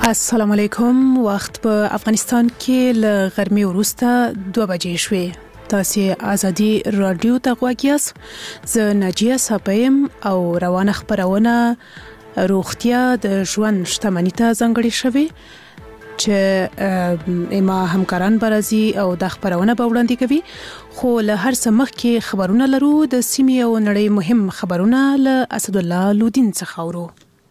السلام علیکم. وخت په افغانستان کې ل غرمې وروسته 2 بجې شوې. تاسو ازادي رادیو ته غواړئ. زه ناجیه صاحبم او روانه خبرونه روغتیا د ژوند شتمنۍ ته ځانګړې شوې چې ما همکاران برازي او د خبرونه به وړاندې کوي. خو له هر څه مخکې خبرونه لرو د سیمې او نړۍ مهم خبرونه له اسد الله لودین څخه اورو.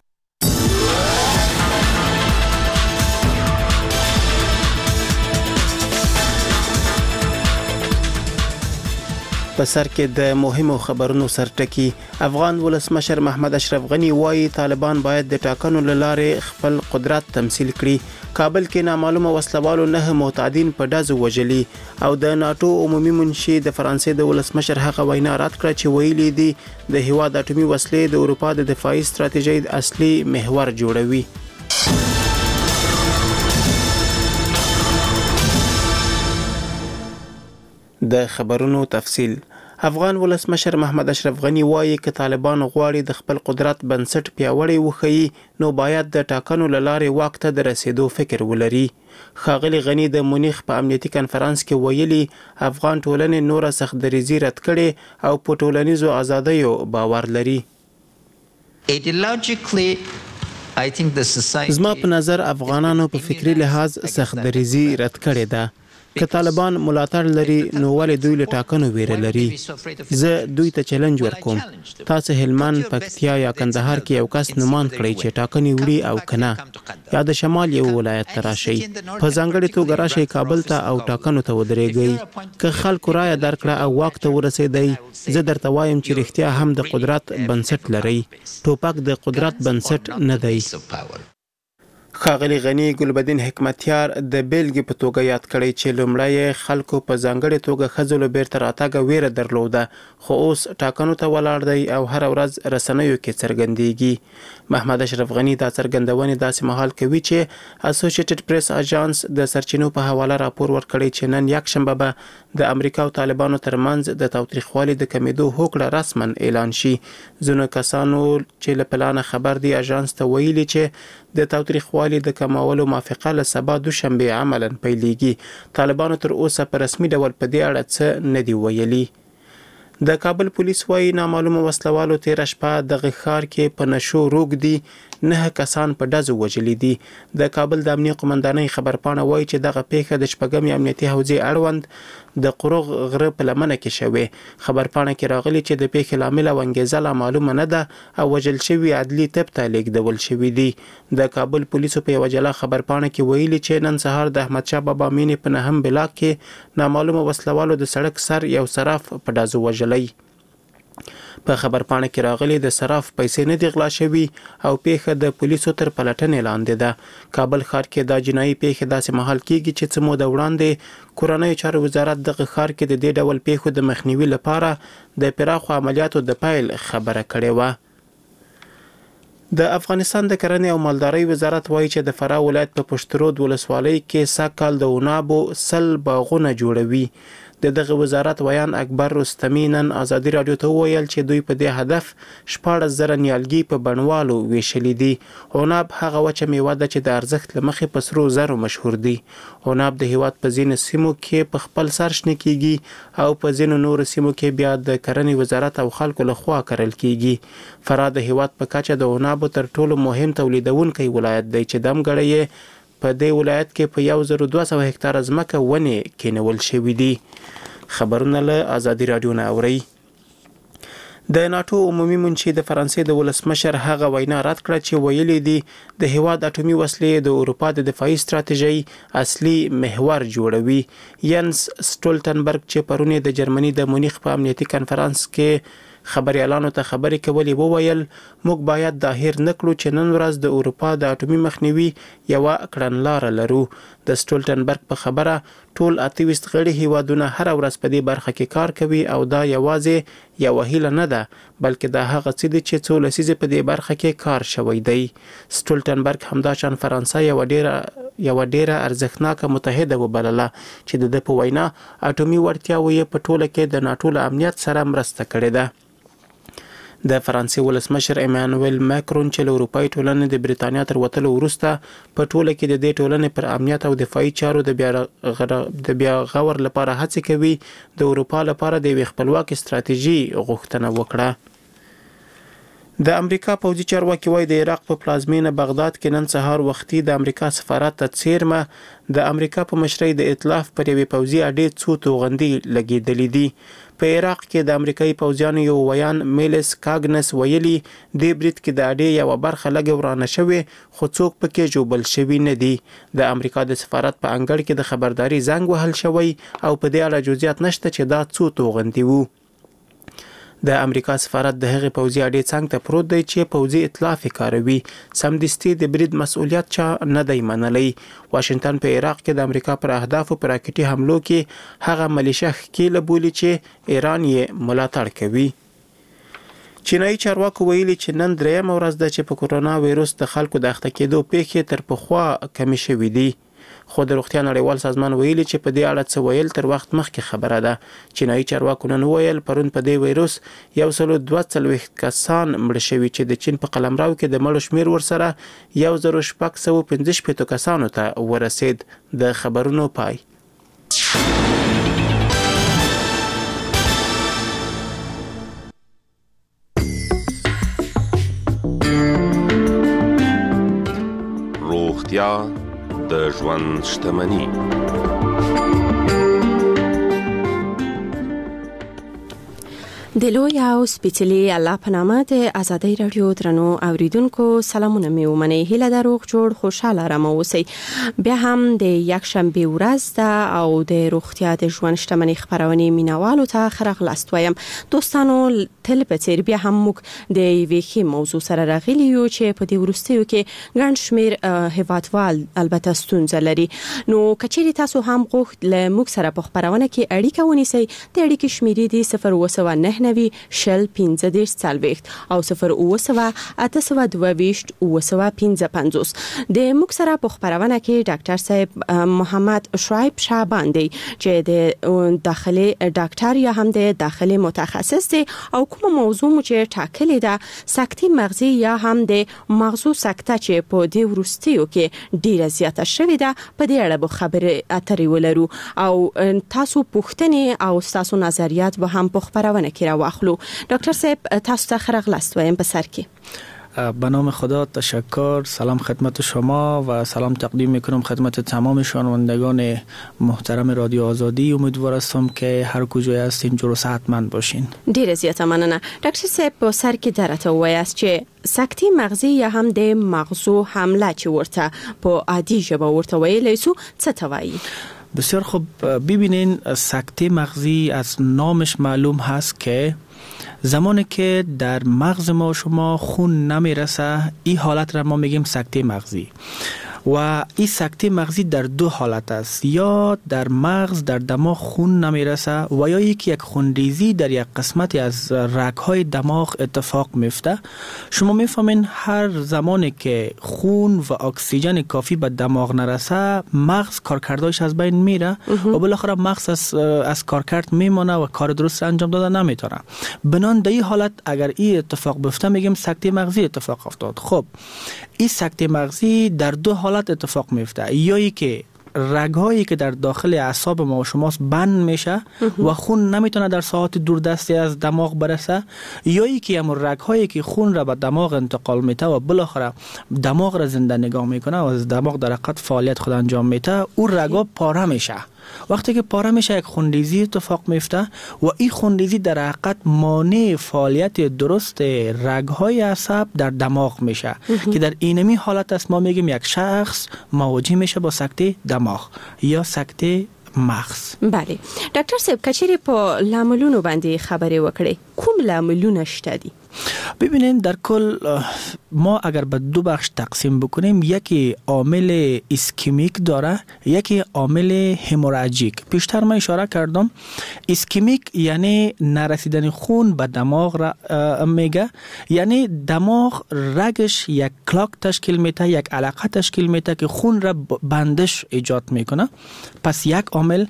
په سر کې د مهمو خبرونو سرټکی. افغان ولسمشر محمد اشرف غنی وایي طالبان باید د ټاکنو لاره خپل قدرت تمثيل کړي. کابل کې نامعلومه وسلوالو 9 معتادین په ډزو وجلي او د ناتو عمومي منشي د فرانسې د ولسمشر هغه وینا رد کړه چې ویلي دي د هیواد اټومي وسلې د اروپا د دفاعي ستراتیژۍ اصلي محور جوړوي. د خبرونو تفصيل. افغان ولسمشر محمد اشرف غنی وایي چې طالبان غواړي د خپل قدرت بنسټ پیاوړی وښيي نو باید د ټاکنو لاره واک ته د رسیدو فکر ولري. ښاغلي غنی د مونیخ په امنیتي کانفرنس کې ویلي افغان ټولنې نور سخت دریزي رد کړي او په ټولنیزو ازادیو باور لري. زما په نظر افغانانو په فکری لحاظ سخت دریزي رد کړي ده. که طالبان ملاتړ لري نو ولې دوی له ټاکنو ویره لري؟ زه دوی ته چیلنج ورکوم. تاسو هلمند، پکتیا یا کندهار کې یو کس نومان کړی چې ټاکنې وړي او کنه یا د شمال یو ولایت ته راشي، په ځانګړي توګه راشي کابل ته او ټاکنو ته ودرېږئ. که خلکو رایه درکړه او واک ته ورسېدئ، زه درته وایم چې رښتیا هم د قدرت بنسټ لري. ټوپک د قدرت بنسټ نه دی. ښاغلي غنی ګلبدین حکمتیار د بیلګې په توګه یاد کړی چې لومړی خلکو په ځانګړي توګه ښځو له بیرته راتګه ویره درلوده، خو اوس ټاکنو ته ولاړ دی او هر ورځ رسنیو کې څرګندېږي. محمد اشرف غنی دا څرګندونې داسې مهال کوي چې اسوسییټډ پریس اژانس د سرچینو په حواله راپور ورکړی چې نن یکشنبه به د امریکا او طالبانو ترمنځ د تاوتریخوالي د کمیدو هوکړه رسما اعلان شي. ځینو کسانو چې له پلانه خبر دي اژانس ته ویلي چې د تاوتریخوالي د کمولو موافقه له سبا دوشنبه عملاً پیلېږي. طالبانو تر اوسه په رسمي ډول په دې اړه څه نه دی ویلي. د کابل پولیس وايي نامعلومه وسلوالو تیر شپه د ښار کې په نشو روږ دي 9 کسان په ډزو وجلي دي. د کابل د امنیت قومندانۍ خبرپاڼه وايي چې دغه پیښه د شپږمې امنیتي حوزې اړوند د قروغ غره په لمنه کې شوې. خبرپاڼه کې راغلي چې د پیښې لامل او انګیزه لا معلومه نه ده او وجل شوی عدلي طب ته لیږدول شوی دي. د کابل پولیسو په یو جلا خبرپاڼه کې ویلي چې نن سهار د احمد شاه بابا مینې په 9 بلاک کې نامعلومه وسلوالو د سړک سر یو صراف په ډزو وجلی. په خبرپاڼه کې راغلي د صراف پیسې نه دي غلا شوي او پیښه د پولیسو تر پلټنې لاندې ده. کابل ښار کې دا جنایي پیښه داسې مهال کیږي چې څه موده وړاندې کورنۍ چارو وزارت دغه ښار کې د دې ډول پیښو د مخنیوي لپاره د پراخو عملیاتو د پیل خبره کړې وه. د افغانستان د کرنې او مالدارۍ وزارت وایي چې د فراه ولایت په پشترود ولسوالۍ کې سږکال د عنابو 100 باغونه جوړوي. د دغه وزارت ویان اکبر رستمی نن ازادي رادیو ته ویل چې دوی په دې هدف 14,000 نیالګي په بڼوالو ویشلي دي. عناب هغه وچه میوه ده چې د ارزښت له مخې په سرو زرو مشهور دي. عناب د هیواد په ځینو سیمو کې په خپل سر شنه کیږي او په ځینو نورو سیمو کې بیا د کرنې وزارت او خلکو لخوا کرل کیږي. فراه د هیواد په کچه د عنابو تر ټولو مهم تولیدونکی ولایت دی چې دمګړی په دې ولایت کې په 1200 هکتار ځمکه ونې کینول شوې دي. خبرونه له ازادي رادیو نه اوري. د ناتو عمومي منشي د فرانسې د ولسمشر هغه وینا رد کړه چې ویلي دي د هیواد اټومي وسلې د اروپا د دفاعي ستراتیژۍ اصلي محور جوړوي. ینس سټولټنبرګ چې پرون د جرمني د مونیخ په امنیتي کانفرنس کې خبريالانو ته خبرې کولې وویل موږ باید دا هیر نکړو چې نن ورځ د اروپا د اټومي مخنیوي یو کړنلاره لرو. د سټولټنبرګ په خبره ټول 28 غړي هیوادونه هر ورځ په دې برخه کې کار کوي او دا یوازې یو هیله نه ده بلکې دا هغه څه دي چې څو لسیزې په دې برخه کې کار شوی دی. سټولټنبرګ همداشان فرانسه یو ډیره ارزښتناکه متحده وبلله چې د په وینا اټومي وړتیاوې په ټوله کې د ناتو له امنیت سره مرسته کړې ده. د فرانسې ولسمشر ایمانوئل ماکرون چې له اروپאי ټولنې د بریتانیا تر وتلو وروسته په ټوله کې د دې ټولنې پر امنیت او دفاعي چارو د بیا غور لپاره هڅې کوي، د اروپا لپاره د یوې خپلواکې ستراتیژي غوښتنه وکړه. د امریکا پوځي چارواکي وايي د عراق په پلازمینه بغداد کې نن سهار وختي د امریکا سفارت ته څیرمه د امریکا په مشرۍ د ائتلاف پر یوې پوځي اډې څو توغندۍ لګېدلې دي. په عراق کې د امریکایي پوځیانو یو ویان میلس کاګنس ویلي د برید کې د اډې یو برخه لګ ورانه شوې خو څوک پکې جوړل شوی نه دي. د امریکا د سفارت په انګړ کې د خبرداري زنګ وهل شوی او په دې اړه جزئیات نشته چې دا څو توغندۍ وو. د امریکا سفارت د هغې پوځي اډې څنګ ته پروت دی چې پوځي ائتلاف کاروي. سمدستي د برید مسؤلیت چا نه دی منلی. واشنگټن په عراق کې د امریکا پر اهدافو پر راکټي حملو کې هغه ملیشه ښکیله بولي چې ایران یې ملاتړ کوي. چینایي چارواکو ویلي چې نن درېیمه ورځ ده چې په کورونا وایروس د خلکو د اخته کېدو پیښې تر پخوا کمې شوې دي. خو د روغتیا نړیوال سازمان ویلي چې په دې اړه څه ویل تر وخت مخکې خبره ده. چینایي چارواکو نن ویل پرون په دې وایروس 142 کسان مړ شوي چې د چین په قلمرو کې د مړو شمیر ورسره 1615 کسانو ته ورسید. د خبرونو پای. روغتیا د ژوند شتمني. د لوی او سپیڅلي الله په نامه د ازادۍ رادیو درنو اوریدونکو سلامونه مې ومنئ. هیله ده روغ جوړ خوشاله آرام اوسئ. بیا هم د یک شنبه ورځ ده او د روغتیا د ژوند شتمنۍ خبرونه مینوالو ته خراغلاست وایم. دوستانو تل په څیر بیا هم موږ د یوې موضوع سره راغلي یو چې په دې وروستیو کې ګڼ شمیر هیوادوال البته ستونزه لري. نو کچېرې تاسو هم غوښت له موږ سره په خبرونه کې اړیکه ونیسئ. د اړیکې شمیرې دی 029 نوي شل 15 40 او 0 822 د موږ سره په خبرونه کې ډاکټر صاحب محمد شعیب شعبان دی چې د داخلي ډاکټر یا هم د داخلي متخصص دی او کوم موضوع مو چې ټاکلې ده سکتې مغزي یا هم د مغزو سکته چې په دې وروستیو کې ډیره زیاته شوې ده په دې اړه به خبرې اترې ولرو او تاسو پوښتنې او تاسو نظریات به هم په خبرونه کې واخلو. ډاکټر صاحب تاسو ته خراغلاست وایم په سر کې. به نام خدا تشکر. سلام خدمت شما و سلام تقدیم میکنم خدمت تمام شنوندگان محترم رادیو آزادی. امیدوار هستم که هر کجای هستین جور و صحتمند باشین. ډیره زیاته مننه. ډاکټر صاحب په سر کې درته وایاست چې سکتې مغزي یا هم د مغزو حمله چې ورته په عادي ژبه ورته ویلی سو څه ته وایي؟ بسیار خوب. ببینین سکته مغزی از نامش معلوم هست که زمانی که در مغز ما شما خون نمیرسه این حالت را ما میگیم سکته مغزی. و این سکته مغزی در دو حالت است، یا در مغز در دماغ خون نمیرسه و یا یک خونریزی در یک قسمتی از رگ‌های دماغ اتفاق میفته. شما میفهمین هر زمانی که خون و اکسیژن کافی به دماغ نرسه مغز کارکردش از بین میره و بالاخره مغز از کارکرد میمونه و کار درست انجام داده نمیتونه. بنان در این حالت اگر این اتفاق بیفته میگیم سکته مغزی اتفاق افتاد. خب این سکته مغزی در دو حالت اتفاق میفته، یا ای که رگ‌هایی که در داخل اعصاب ما و شماست بند میشه و خون نمیتونه در ساعات دوردستی از دماغ برسه، یا ای که همون رگ‌هایی که خون را به دماغ انتقال میده و بالاخره دماغ را زنده نگاه میکنه و از دماغ در حقیقت فعالیت خود انجام میده، اون رگ‌ها پاره میشه. وقتی که پاره میشه یک خونریزی اتفاق میفته و این خونریزی در حقیقت مانع فعالیت درست رگ‌های عصب در دماغ میشه که در اینمی حالت است ما میگیم یک شخص مواجه میشه با سکته دماغ یا سکته مغز. بله ډاکټر صاحب کچېرې په لاملونو باندې خبرې وکړي، کوم لاملونه شته دي؟ ببینید در کل ما اگر به دو بخش تقسیم بکنیم، یکی عامل ایسکمیک داره، یکی عامل هموراژیک. پیشتر من اشاره کردم ایسکمیک یعنی نرسیدن خون به دماغ را میگه، یعنی دماغ رگش یک کلاک تشکیل میده، یک علاقه تشکیل میده که خون را بندش ایجاد میکنه. پس یک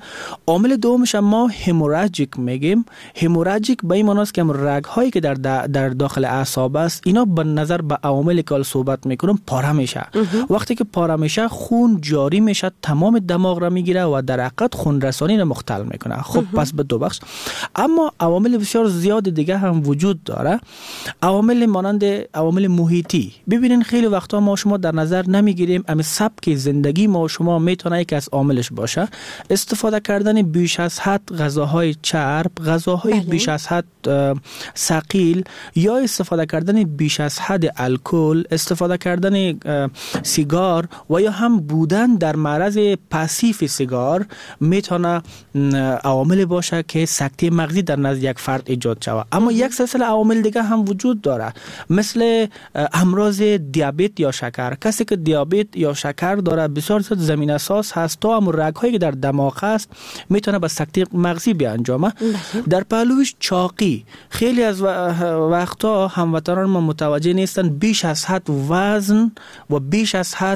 عامل دومش ما هموراژیک میگیم. هموراژیک به این معنی است که رگ هایی که در داخل اعصاب است، اینا به نظر به عواملی که صحبت میکنم پاره میشه. وقتی که پاره میشه خون جاری میشه، تمام دماغ را میگیره و در حقیقت خون رسانی را مختل میکنه. خب پس به دو بخش. اما عوامل بسیار زیاد دیگه هم وجود داره. عوامل مانند عوامل محیطی. ببینین خیلی وقتا ما شما در نظر نمیگیریم، اما سبک زندگی ما شما میتونه یکی از عاملش باشه. استفاده کردن بیش از حد غذاهای چرب، غذاهای بیش از حد ثقیل، یا استفاده کردن بیش از حد الکل، استفاده کردن سیگار و یا هم بودن در معرض پاسیو سیگار میتونه عوامل باشه که سکته مغزی در نزد یک فرد ایجاد شود. اما یک سلسله عوامل دیگه هم وجود داره، مثل امراض دیابت یا شکر. کسی که دیابت یا شکر داره بسیار زیاد زمینه ساز هست تا هم رگ‌هایی که در دماغ هست میتونه به سکته مغزی بیانجامه. در پهلوش چاقی، خیلی از وقتا هموطنان ما متوجه نیستن بیش از حد وزن و بیش از حد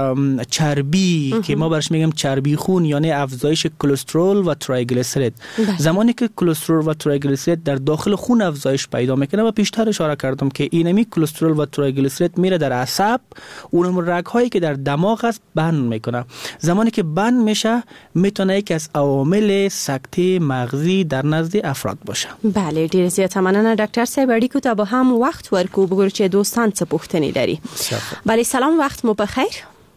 چربی که ما برش میگیم چربی خون، یعنی افزایش کلسترول و تریگلیسیرید. زمانی که کلسترول و تریگلیسیرید در داخل خون افزایش پیدا میکنه و پیشتر اشاره کردم که اینمی کلسترول و تریگلیسیرید میره در اعصاب، اونم رگ‌هایی که در دماغ است بند میکنه. زمانی که بند میشه میتونه یکی از عوامل سکته مغزی در نزد افراد باشه. بله، ډیر زیات مننه ډاکټر صاحب. اړیکو ته به هم وخت ورکو بګور چې دوستان څه پوښتنې لري. بله، سلام، وخت مو بخیر.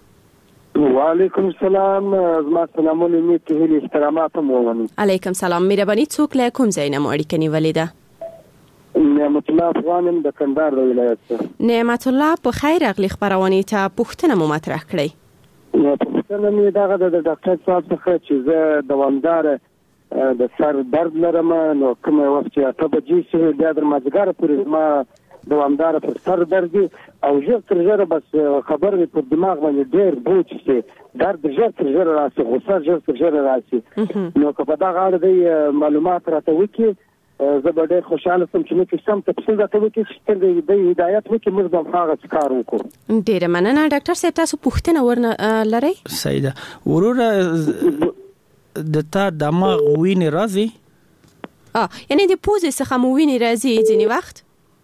و علیکم السلام. زما سلامونه می ته هیله احترامات مو ونی. علیکم سلام. مهرباني څوک له کوم ځای نه مو اړیکه نیولې ده؟ نعمت الله افغانم د کندهار د ولایت څخه. نعمت الله، په خیر اغلی خبرونه ته پوښتنه مو مطرح کړئ. پوښتنه مې دغه د ډاکټر صاحب څخه چې زه دوامدار د سر درد لرم، نو کوم وخت چې اته بجې شي بیا د مازدیګر پورې ما دوامدار پر سر درد او ژر تر ژره بس خبر می پر دماغ باندې ډېر بوج شي، درد ژر تر ژره راشي، غوسه ژر تر ژره راشي. نو که په دغه اړه د معلومات راته وکړي زه به ډېر خوشاله شم چې نو کې سم تفصیل راته وکړي چې څنګه د هدایت وکړي موږ به هغه کار وکړو. ډېره مننه ډاکټر صاحب. تاسو پوښتنه ورنه لرئ؟ سیده ورور د تا دماغ وینې راځي؟ یعنی د پوزې څخه مو وینې راځي ځینې وخت؟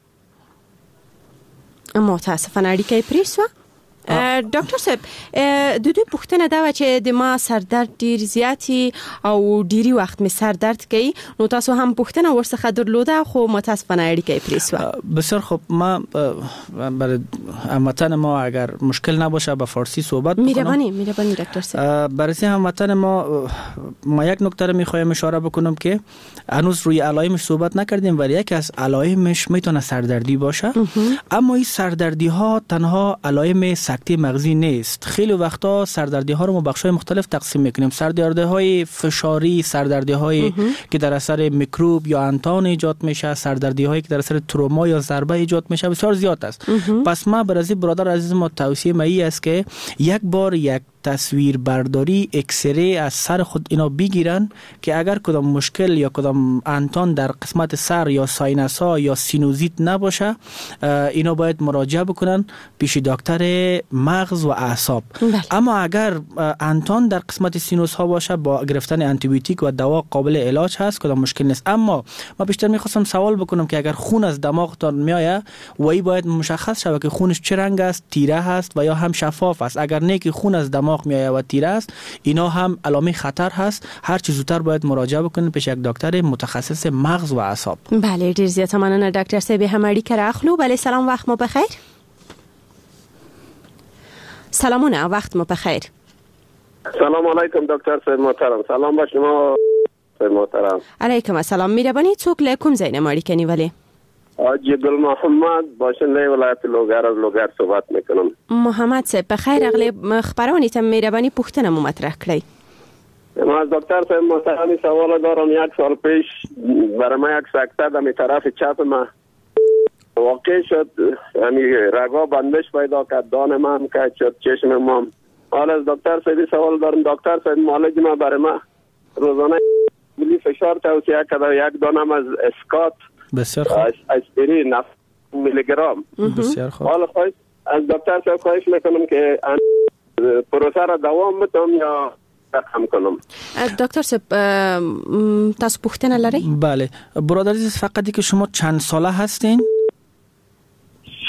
متاسفانه اړیکه یې پرې شوه. ډاکټر صاحب، د دوی پوښتنه دا و چې د ما سر درد ډیر زیاتی او ډیری وخت می سر درد کوي، نو تاسو هم پوښتنه ورڅخه درلوده خو متاسفانه اړیکه یې پرې شوه. بسیار خوب، ما برای هموطن ما اگر مشکل نباشه به فارسی صحبت بکنم. مهربانی دکتر صاحب. برای هموطن ما یک نکته رو میخوایم اشاره بکنم که هنوز روی علائمش صحبت نکردیم، ولی یکی از علائمش میتونه سردردی باشه. اما این سردردی ها تنها علائم سکته مغزی نیست. خیلی وقتا سردردی ها رو ما بخش‌های مختلف تقسیم میکنیم. سردردی های فشاری، سردردی هایی که در اثر میکروب یا انتان ایجاد میشه، سردردی هایی که در اثر تروما یا ضربه ایجاد میشه، بسیار زیاد است. پس ما برای برادر عزیز ما توصیه می است که یک بار یک تصویر برداری اکسری از سر خود اینا بگیرن که اگر کدام مشکل یا کدام انتان در قسمت سر یا ساینس ها یا سینوزیت نباشه، اینا باید مراجعه بکنن پیش دکتر مغز و اعصاب. اما اگر انتان در قسمت سینوس ها باشه، با گرفتن آنتی بیوتیک و دوا قابل علاج هست، کدام مشکل نیست. اما ما بیشتر میخواستم سوال بکنم که اگر خون از دماغتان میآید و ای باید مشخص شود که خونش چه رنگ است، تیره هست و یا هم شفاف است. اگر نه که خون از دماغ میآید و تیره است، اینا هم علامه خطر هست. هر چه زودتر باید مراجعه بکنید پیش یک دکتر متخصص مغز و اعصاب. بله، ډیر زیات مننه ډاکټر صاحب. هم اړیکه راخلو. بله، سلام، وخت مو بخیر. سلامونه، وقت مو بخیر. سلام علیکم دکتر صاحب محترم. سلام به شما صاحب محترم. علیکم السلام. مهربانی څوک له کوم ځای نه اړیکه نیولې؟ حاجی گل محمد باشنده ولایت لوگر از لوگر صحبت میکنم. محمد صاحب بخیر، اغلی خبرانی تم مهربانی پوښتنه مو مطرح کړئ. ما از دکتر صاحب محترم سوال دارم. یک سال پیش برای ما یک سکته در طرف چپ ما واقع شد، یعنی رگا بندش پیدا کرد، دان من که شد، چشم ما. حالا از دکتر صاحب سوال دارم. دکتر صاحب معالج ما برای ما روزانه بلی فشار توصیه کرده، یک دانم از اسکات بسیار خوب اسپرین 9 میلی گرم. بسیار خوب. حالا خواهش از دکتر صاحب خواهش میکنم که پروسه را دوام بدم یا کم کنم. دکتر صاحب تاسو پوښتنه لرئ؟ بله برادر عزیز، فقط که شما چند ساله هستین؟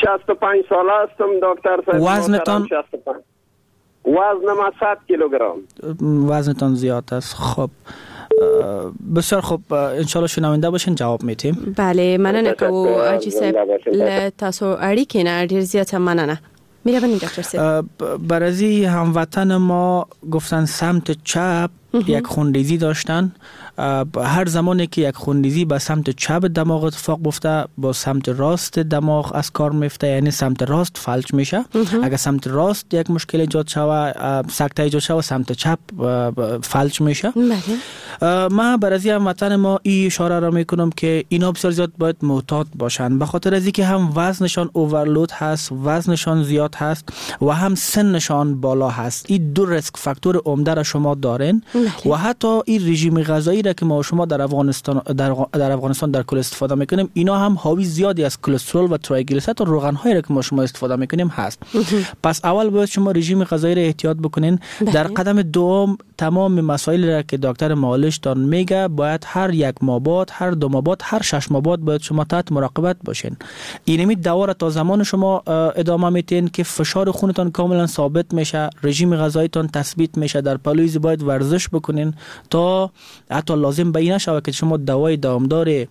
65 ساله هستم دکتر صاحب. وزنتان؟ 65. وزنم 100 کیلوگرم. وزنتان زیاد است. خب بسیار خوب، انشالله شنونده باشین جواب میتیم. بله مننه که آجی صاحب تاسو اړیکې نه ډیر زیاته مننه. میربانی دکتر صاحب. برازی هموطن ما گفتن سمت چپ یک خونریزی داشتن. هر زمانی که یک خونریزی به سمت چپ دماغ اتفاق بیفته با سمت راست دماغ از کار میفته، یعنی سمت راست فلج میشه. اگر سمت راست یک مشکل ایجاد شوه، سکته ایجاد شوه، سمت چپ فلج میشه. من برای هموطن ما این اشاره را میکنم که اینا بسیار زیاد باید محتاط باشن، به خاطر از اینکه هم وزنشان اوورلود هست، وزنشان زیاد هست و هم سنشان بالا هست. این دو ریسک فاکتور عمده را شما دارین و حتی این رژیم غذایی را که ما شما در افغانستان در کل استفاده میکنیم، اینا هم حاوی زیادی از کلسترول و تریگلیسیرید و روغن هایی را که ما شما استفاده میکنیم هست. پس اول باید شما رژیم غذایی را احتیاط بکنین. در قدم دوم تمام مسائل را که دکتر معالج تان میگه باید هر یک ماه بعد، هر 2 ماه بعد، هر 6 ماه بعد باید شما تحت مراقبت باشین. اینمی دوا را تا زمان شما ادامه میتین که فشار خونتان کاملا ثابت میشه، رژیم غذاییتان تثبیت میشه. در پلویز باید ورزش بکنین تا حتی لازم به نشه که شما دوای دامدار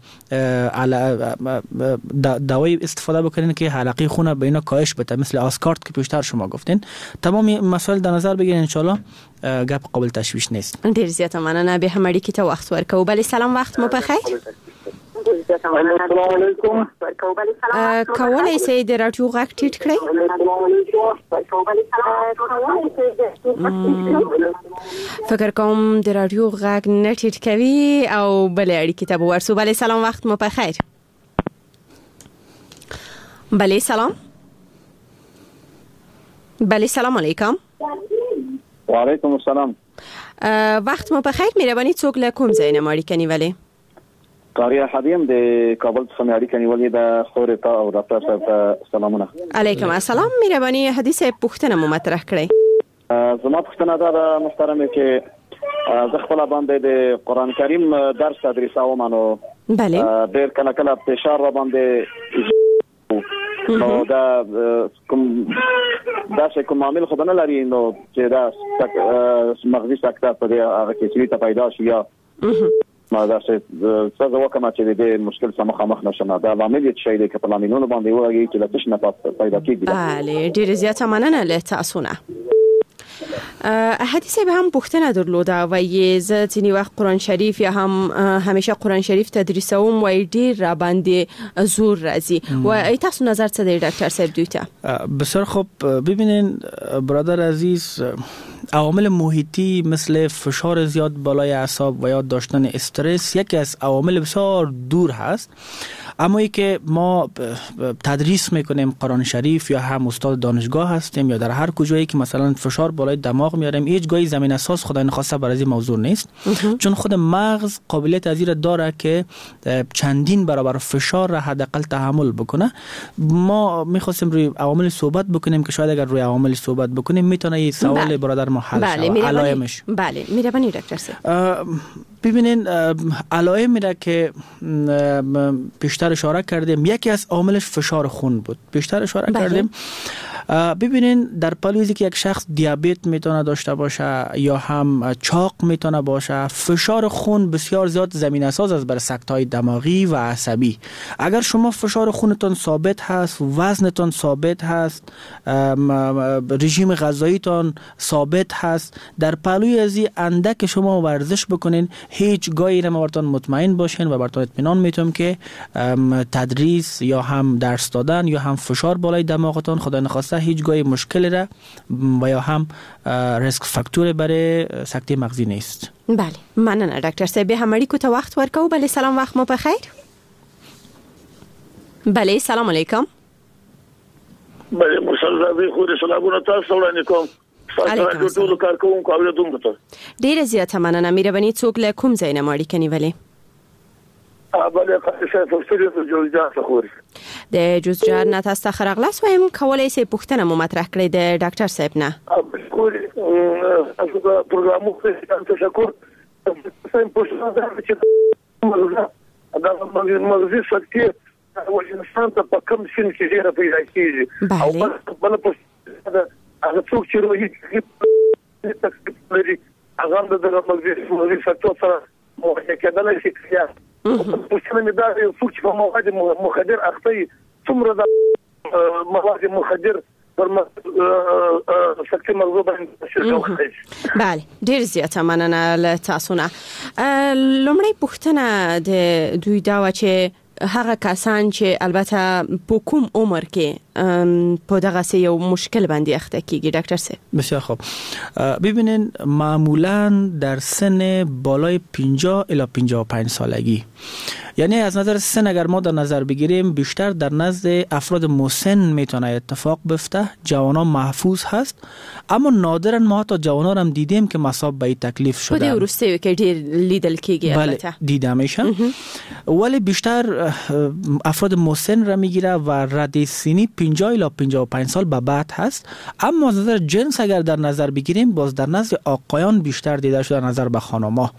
دوای استفاده بکنین که حلقه خون به اینا کاهش بده، مثل آسکارت که پیشتر شما گفتین. تمام مسائل در نظر بگیرین، انشالله گپ قابل تشویش نیست. ډیر زیاته مننه. به هم اړیکې ته وخت ورکوو. بله سلام، وخت مو بخیر. السلام علیکم. کولای شئ د راډیو غږ ټیټ کړئ؟ فکر کوم د راډیو غږ نه ټیټ کوي او بله اړیکې ته به ورسو. بله سلام، وخت مو بخیر. بله سلام. بله سلام علیکم. وعلیکم السلام. وخت مو بخیر. مهرباني څوک له کوم ځای نه اړیکه نیولې؟ قاری حدیم د کابل څخه اړیکه نیولې د خوري تا او ډاکټر صاحب ته سلامونه. علیکم السلام. مهرباني حدیث پوښتنه مو مطرح کړئ. زما پوښتنه دا محترمه چې زه خپل باندې د قران کریم درس تدریسوم، نو بله ډېر کله کله فشار را باندې نو دا کوم عامل خو نه لري، نو چې دا مغزي سکته په هغه کې چې پیدا شي یا ما دا څه وکړم چې د مشکل سره مخامخ نشم. دا عامل چې دی چې په لامینونو باندې وایي چې د تش نه پیدا کیږي. بله ډیر زیاته مننه له تاسو نه. حدیث به هم پوښتنه درلوده و زه ځینې وخت قرآن شریف یا هم همیشه قرآن شریف تدریسوم و ډیر را باندې زور راځي و ای تاسو نظر څه دی ډاکټر صاحب دوی ته؟ بسیار خوب. ببینین برادر عزیز، عوامل محیطی مثل فشار زیاد بالای اعصاب و یا داشتن استرس یکی از عوامل بسیار دور هست. اما ای که ما تدریس میکنیم قرآن شریف یا هم استاد دانشگاه هستیم یا در هر کجایی که مثلا فشار بالای دماغ میاریم، هیچ گاهی زمین اساس خدای نخواسته برای این موضوع نیست. چون خود مغز قابلیت از این داره که چندین برابر فشار را حداقل تحمل بکنه. ما میخواستیم روی عوامل صحبت بکنیم که شاید اگر روی عوامل صحبت بکنیم میتونه این سوال برادر ما حل شه. علائمش بله میربانی دکتر صاحب. ببینین علائم میره که بیشتر اشاره کردیم، یکی از عاملش فشار خون بود، بیشتر اشاره کردیم. ببینین در پلویزی که یک شخص دیابت میتونه داشته باشه یا هم چاق میتونه باشه، فشار خون بسیار زیاد زمین اساس است برای سکته‌های دماغی و عصبی. اگر شما فشار خونتون ثابت هست، وزنتون ثابت هست، رژیم غذاییتون ثابت هست، در پلوی از این اندک شما ورزش بکنین، هیچ گاهی ما براتون مطمئن باشین و براتون اطمینان میتونم که تدریس یا هم درس دادن یا هم فشار بالای دماغتون خدا نخواسته هیچ گاهی مشکلی را و یا هم ریسک فاکتور برای سکته مغزی نیست. بله مننه دکتر صاحب. هماری کو ته وخت ورکو. بله سلام، وخت مو بخیر. بله سلام علیکم. بله مسلمان خو دې سلامونه تاسو وړاندې کوم. علیکم ټول کارکوونکو اوریدونکو ته ډیره زیاته مننه. مهرباني څوک له کوم ځای نه اړیکه نیولې؟ بله قصه تفصیلی د جوزجان څخه د جوزجان نه تاسو ته خرغلاس وایم. کولای شئ پوښتنه مو مطرح کړئ د ډاکټر صاحب نه. تاسو د پروګرامو ته تشکر. سم پوښتنه ده چې دا مغزي سکته او انسان ته په کوم سن کې ډیره پیدا کیږي او بل په هغه څوک چې روحي تکلیف لري هغه د مغزي فاکتور سره مواجه کېدل شي. په څه مې دا یو څوک چې په مواد مخدر اخته څومره د مواد مخدر پر سکته مغزو باندې شرکت. بله ډیر زیاته مننه له تاسو نه. لومړی پوښتنه د دوی دا و چې هغه کسان چې البته په کوم عمر کې په دغه سه یو مشکل باندې اخته کیږي ډاکټر صاحب؟ بسیار خوب. ببینین معمولا در سن بالای 50 الی 55 سالگی، یعنی از نظر سن اگر ما در نظر بگیریم بیشتر در نزد افراد مسن میتونه اتفاق بیفته، جوانان محفوظ هست، اما نادرا ما حتی جوانان هم دیدیم که مصاب به تکلیف شده. خود ورسته که دیر لیدل کیږي البته. بله دیده میشه. ولی بیشتر افراد مسن را میگیره و رده سنی 50 الی 55 سال به بعد هست. اما از نظر جنس اگر در نظر بگیریم باز در نزد آقایان بیشتر دیده شده در نظر به خانم‌ها.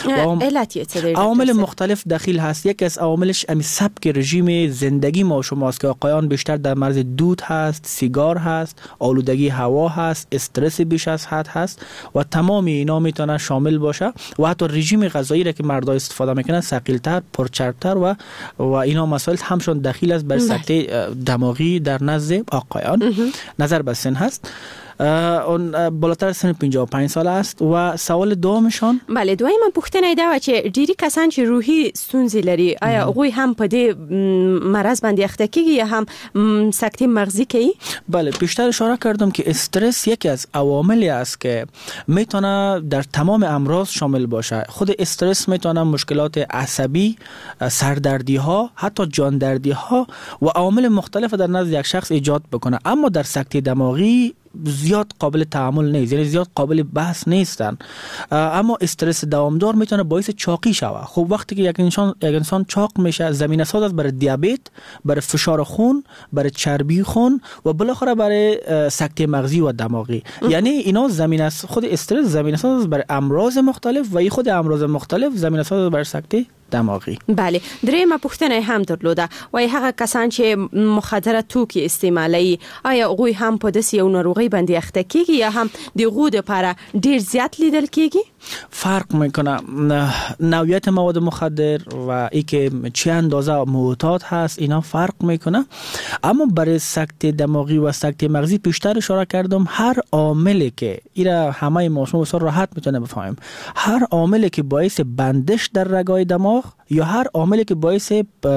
عوامل مختلف دخیل هست. یکی از عواملش امی سبک رژیم زندگی ما شماست که آقایان بیشتر در مرز دود هست، سیگار هست، آلودگی هوا هست، استرس بیش از حد هست و تمام اینا میتونه شامل باشه و حتی رژیم غذایی را که مردها استفاده میکنن ثقیل‌تر، پرچرب‌تر و اینا مسائل همشون دخیل است بر سکته دماغی در نزد آقایان. نظر به سن هست. اون بالاتر سن 55 سال است. و سوال دومشان بله دویم پوښتنه دا و چې ډیری کسان چې روحي ستونزې لري آیا هغوی هم په دې مرض باندې اخته کیږي یا هم سکته مغزی کوي؟ بله بیشتر اشاره کردم که استرس یکی از عواملی است که میتونه در تمام امراض شامل باشه. خود استرس میتونه مشکلات عصبی، سردردی ها، حتی جاندردی ها و عوامل مختلف در نزد یک شخص ایجاد بکنه. اما در سکته دماغی زیاد قابل تعامل نیست، یعنی زیاد قابل بحث نیستن. اما استرس دوامدار میتونه باعث چاقی شود. خب وقتی که یک انسان چاق میشه زمینه ساز است برای دیابت، برای فشار خون، برای چربی خون و بالاخره برای سکته مغزی و دماغی. یعنی اینا زمینه خود استرس زمینه ساز برای امراض مختلف و خود امراض مختلف زمینه ساز برای سکته دماغی. بله درېمه پوښتنه هم درلوده وای هغه کسان چې مخدره توکي استعمالوي آیا هغوی هم په داسې یو ناروغي باندې اخته کیږي یا هم د هغو لپاره ډیر زیات لیدل کیږي؟ فرق میکنه نوعیت مواد مخدر و اینکه چه اندازه معتاد هست اینا فرق میکنه. اما برای سکته دماغی و سکته مغزی بیشتر اشاره کردم هر عاملی که اینا همه ما شما بسیار راحت میتونه بفهمیم، هر عاملی که باعث بندش در رگای دماغ یا هر عاملی که باعث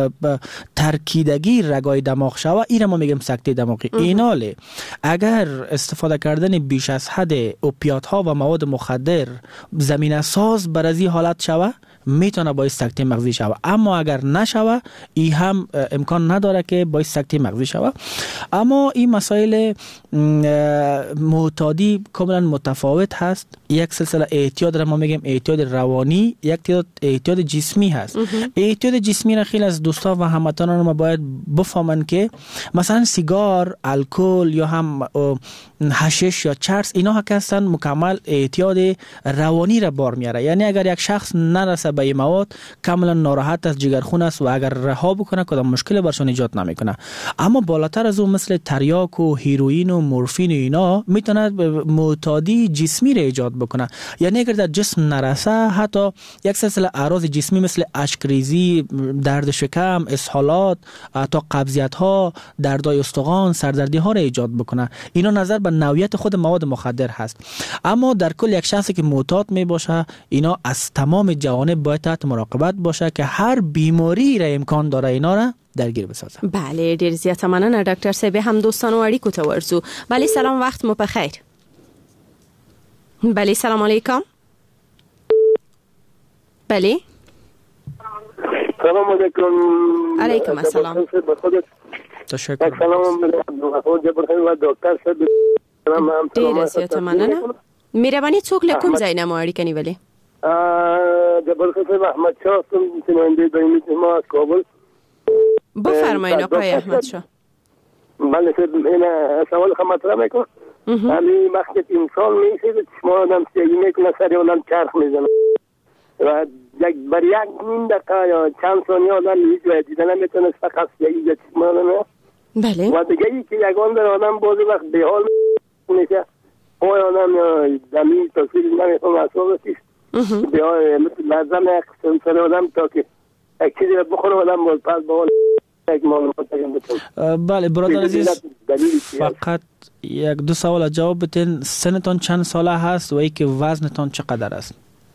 ترکیدگی رگای دماغ شوه اینا ما میگیم سکته دماغی. ایناله اگر استفاده کردن بیش از حد اوپیات‌ها و مواد مخدر زمینه ساز بر از این حالت شوه میتونه باعث سکته مغزی شوه. اما اگر نشوه این هم امکان نداره که باعث سکته مغزی شوه. اما این مسائل معتادی کاملا متفاوت هست. یک سلسله اعتیاد را ما میگیم اعتیاد روانی، یک اعتیاد جسمی هست. اعتیاد جسمی را خیلی از دوستا و هموطنان ما باید بفهمن که مثلا سیگار، الکل یا هم حشیش یا چرس اینا که هستن مکمل اعتیاد روانی را بار میاره. یعنی اگر یک شخص نرسه به این مواد کاملا ناراحت است، جگرخون است و اگر رها بکنه کدام مشکل برشون ایجاد نمیکنه. اما بالاتر از اون مثل تریاک و هیروئین و مورفین و اینا میتونه معتادی جسمی را ایجاد بکنه. یعنی اگر در جسم نرسه حتی یک سلسله اعراض جسمی مثل اشکریزی، درد شکم، اسهالات، تا قبضیت ها، دردای استخوان، سردردی ها را ایجاد بکنه. اینا نظر به نوعیت خود مواد مخدر هست. اما در کل یک شخصی که معتاد می باشه اینا از تمام جوانب باید تحت مراقبت باشه که هر بیماری را امکان داره اینا را درگیر بسازه. بله ډیر زیاته مننه ډاکټر صاحب. هم دوستانو اړیکو ته ورسو. بله سلام وخت مو په خیر. بله سلام علیکم. بله سلام علیکم. علیکم السلام. تشکر. سلام دکتر صاحب. ډیر زیاته مننه. مهرباني څوک له کوم ځای نه مو اړیکه نیولې؟ جبل خفیف احمد شاه نماینده دائمی ما از کابل. بفرمایید آقای احمد شاه. بله این سوال مطرح میکنم. ولی وقتی انسان میشه چشم آدم سیاهی میکنه سر آدم چرخ میزنه. و بر 1 دقیقه یا چند ثانیه آدم هیچ وقت دیده نمیتونه فقط یکی چشمانه. بله. و دیگه ای که یگان در آدم بعضی وقت به حال میشه پای آدم یا زمین تصویر نمیخوام اصلا بسیست به حال لازم یک سر آدم تا که یک چیزی بخوره آدم باز پس به حال یک معلومات بتون. بله برادر عزیز، فقط یک دو سوال جواب بتین. سنتان چند ساله هست و ای که وزنتان چقدر است؟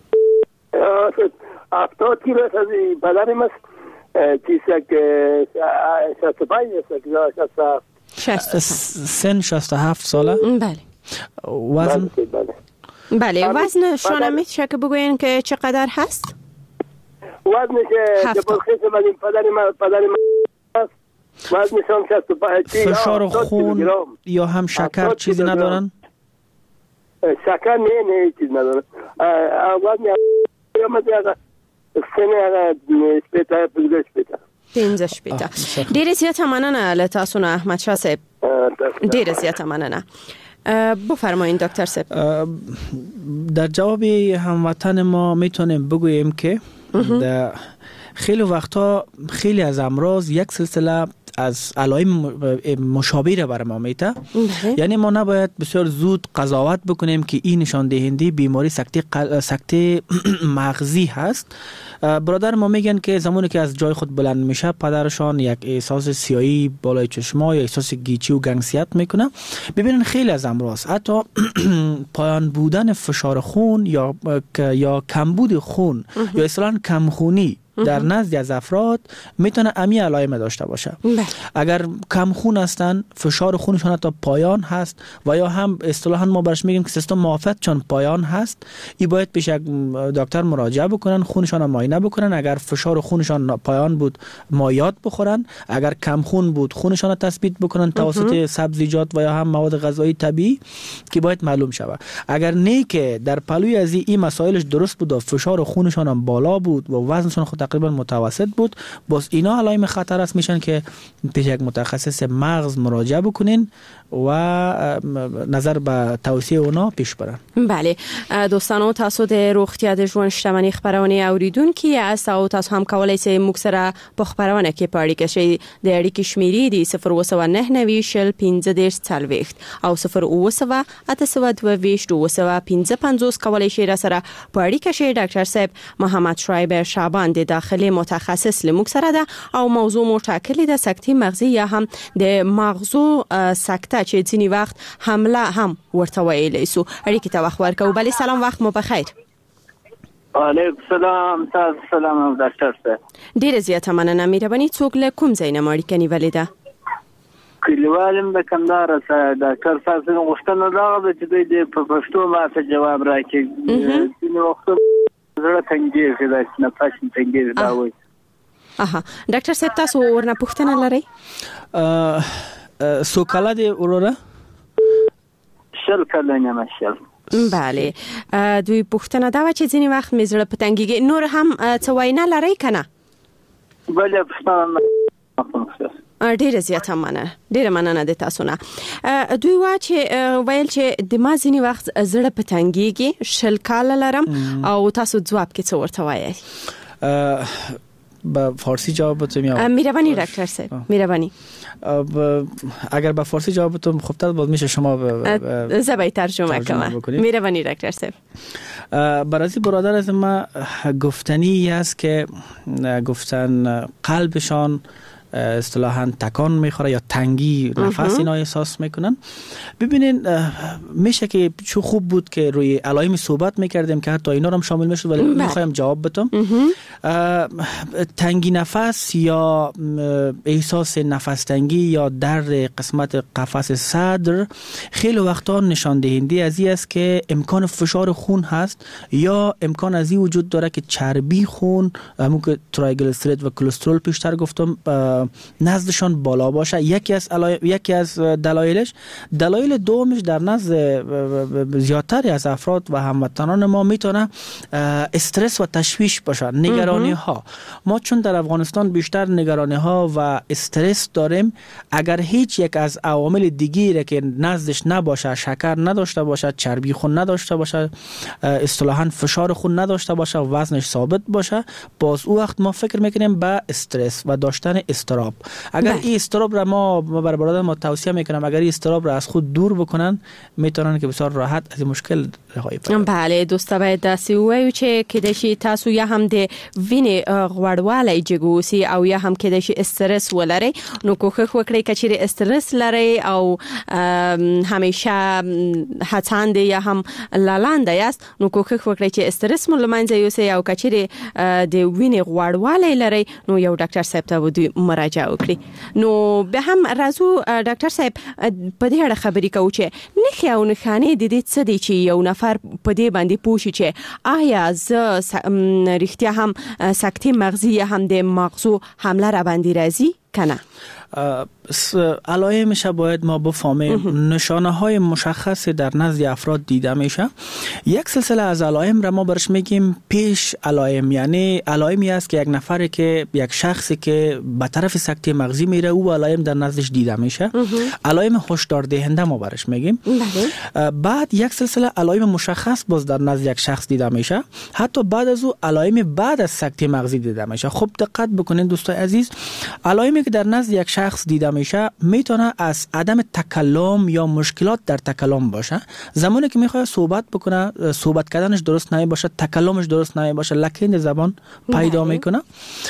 70 کیلو است. از پدرم است چیزی که 65 است. 67 سن 67 ساله. بله. وزن؟ بله وزن شما میشه که بگوین که چقدر هست؟ وزنش جبرخیص بدیم پدرم است. وزنش هم 65. فشار خون یا هم شکر چیزی ندارن؟ شکر نه چیز ندارن. وزن یا مثلا سنه سپیتا 15 سپیتا. ډیر زیاته مننه له تاسو نه احمد شاه صاحب. ډیر زیاته مننه. بفرمایید دکتر صاحب. در جواب هموطن ما میتونیم بگوییم که خیلی وقتا خیلی از امراض یک سلسله از علائم مشابه را بر ما میته. یعنی ما نباید بسیار زود قضاوت بکنیم که این نشان دهنده بیماری سکته مغزی هست. برادر ما میگن که زمانی که از جای خود بلند میشه پدرشان یک احساس سیاهی بالای چشما یا احساس گیچی و گنگسیت میکنه. ببینن خیلی از امراض حتی پایان بودن فشار خون یا کمبود خون یا اصطلاحاً کمخونی در نزد از افراد میتونه امی علائم داشته باشه. اگر کم خون هستن فشار خونشان تا پایان هست و یا هم اصطلاحاً ما برش میگیم که سیستم معافیت چون پایان هست، ای باید پیش یک دکتر مراجعه بکنن، خونشان معاینه بکنن. اگر فشار خونشان پایان بود مایعات بخورن، اگر کم خون بود خونشان تثبیت بکنن توسط سبزیجات و یا هم مواد غذایی طبیعی که باید معلوم شود. اگر نه که در پلوی از این مسائلش درست بود و فشار خونشان هم بالا بود و وزنشان خود تقریبا متوسط بود، باز اینا علائم خطر است میشن که پیش یک متخصص مغز مراجعه بکنین و نظر به توصیه اونا پیش برن. بله دوستانو، تاسو د روغتیا د ژوند شتمنۍ خبرونه اوریدونکو یاست او تاسو هم کولای شئ موږ سره په خبرونه کې په اړیکه شئ. د اړیکې شمیرې دي 029901540 او 0802822 کولای شئ را سره په اړیکه شئ. ډاکټر صاحب محمد شعیب شعبان د داخلي متخصص لموږ سره ده او موضوع مو ټاکلې ده سکتې مغزي یا هم د مغزو سکته چې ځینی وخت حمله هم ورته ویلی سو. اړیکې ته وخت ورکوو. بله سلام، وخت مو بخیر. علیکم سلام. تاسو سلام ډاکټر صاحب. ډیره زیاته مننه. مهرباني څوک له کوم ځای نه اړیکه نیولې ده؟ کلیوالم د کندهار څخه. ډاکټر صاحب څنګه غوښتنه دا چې دوی په پښتو ماته جواب راکړي. ځینې وخت زړه تنګېږي دا نه پښین تنګېږي دا وایي. ډاکټر صاحب تاسو ورنه پوښتنه لرئ؟ سو کله دی وروره؟ شل کله نه مشل. بله دوی پوښتنه دا و چې ځینې وخت مې زړه په تنګېږي. نور هم څه وینا لرئ که نه؟ بله پوښتنه ډیره زیاته مننه. ډیره مننه د تاسو نه. دوی ویل چې د ما ځینې وخت زړه په تنګېږي، شل کاله لرم او تاسو ځواب کې څه ورته وایئ؟ با فارسی جواب بدم یا مهربانی دکتر صاحب مهربانی. اگر با فارسی جواب بدم خب تا باز میشه شما زبای ترجمه کنم. مهربانی دکتر صاحب. برای برادر از ما گفتنی است که گفتن قلبشان اصطلاحاً تکان میخوره یا تنگی نفس اینا احساس میکنن. ببینین میشه که چه خوب بود که روی علائم صحبت میکردیم که حتی اینا رو هم شامل میشد، ولی میخوایم جواب بدم. تنگی نفس یا احساس نفس تنگی یا درد قسمت قفس صدر خیلی وقتا نشان دهنده از این است که امکان فشار خون هست یا امکان از این وجود داره که چربی خون، همون که ترایگلیسیرید و کلسترول پیشتر گفتم، نزدشان بالا باشه. یکی از دلایل دومش در نزد زیادتری از افراد و هموطنان ما میتونه استرس و تشویش باشه، نگرانی ها. ما چون در افغانستان بیشتر نگرانی ها و استرس داریم، اگر هیچ یک از عوامل دیگری که نزدش نباشه، شکر نداشته باشه، چربی خون نداشته باشه، اصطلاحاً فشار خون نداشته باشه و وزنش ثابت باشه، باز او وقت ما فکر میکنیم به استرس و داشتن اضطراب. اگر این اضطراب را ما بر برادر ما توصیه میکنم، اگر این اضطراب را از خود دور بکنن، میتونن که بسیار راحت از این مشکل رهایی پیدا کړي. بله دوسته، باید داسې ووایو چې کېدای شي تاسو یا هم د وینې غوړوالی جګوسي او یا هم کېدای شي استرس ولرئ، نو کوښښ وکړئ که چیرې استرس لرئ او همیشه هڅاند یا هم لالاند یاست، نو کوښښ وکړئ چې استرس مو له منځه یوسئ، او که چیرې د وینې غوړوالی لرئ نو یو ډاکټر صاحب ته ودی مراجعه وکړئ. نو به هم راځو ډاکټر صاحب په دې اړه خبرې کوو چې نښې او نښانې د دې څه دي چې یو نفر په دې باندې پوه شي چې آیا زه رښتیا هم سکته مغزی یا هم د مغزو حمله را باندې راځي کنه؟ علائمش باید ما بفهمیم. نشانه های مشخصی در نزد افراد دیده میشه. یک سلسله از علائم را ما برش میگیم پیش علائم، یعنی علائمی است که یک نفری که یک شخصی که به طرف سکته مغزی میره او علائم در نزدش دیده میشه. علائم هشدار دهنده ما برش میگیم. بعد یک سلسله علائم مشخص باز در نزد یک شخص دیده میشه. حتی بعد از او علائم بعد از سکته مغزی دیده میشه. خوب دقت بکنین دوستای عزیز، علائمی که در نزد یک شخص دیده میشه میتونه از عدم تکلم یا مشکلات در تکلم باشه. زمانی که میخواد صحبت بکنه، صحبت کردنش درست نمی باشه، تکلمش درست نمی باشه، لکه زبان پیدا میکنه.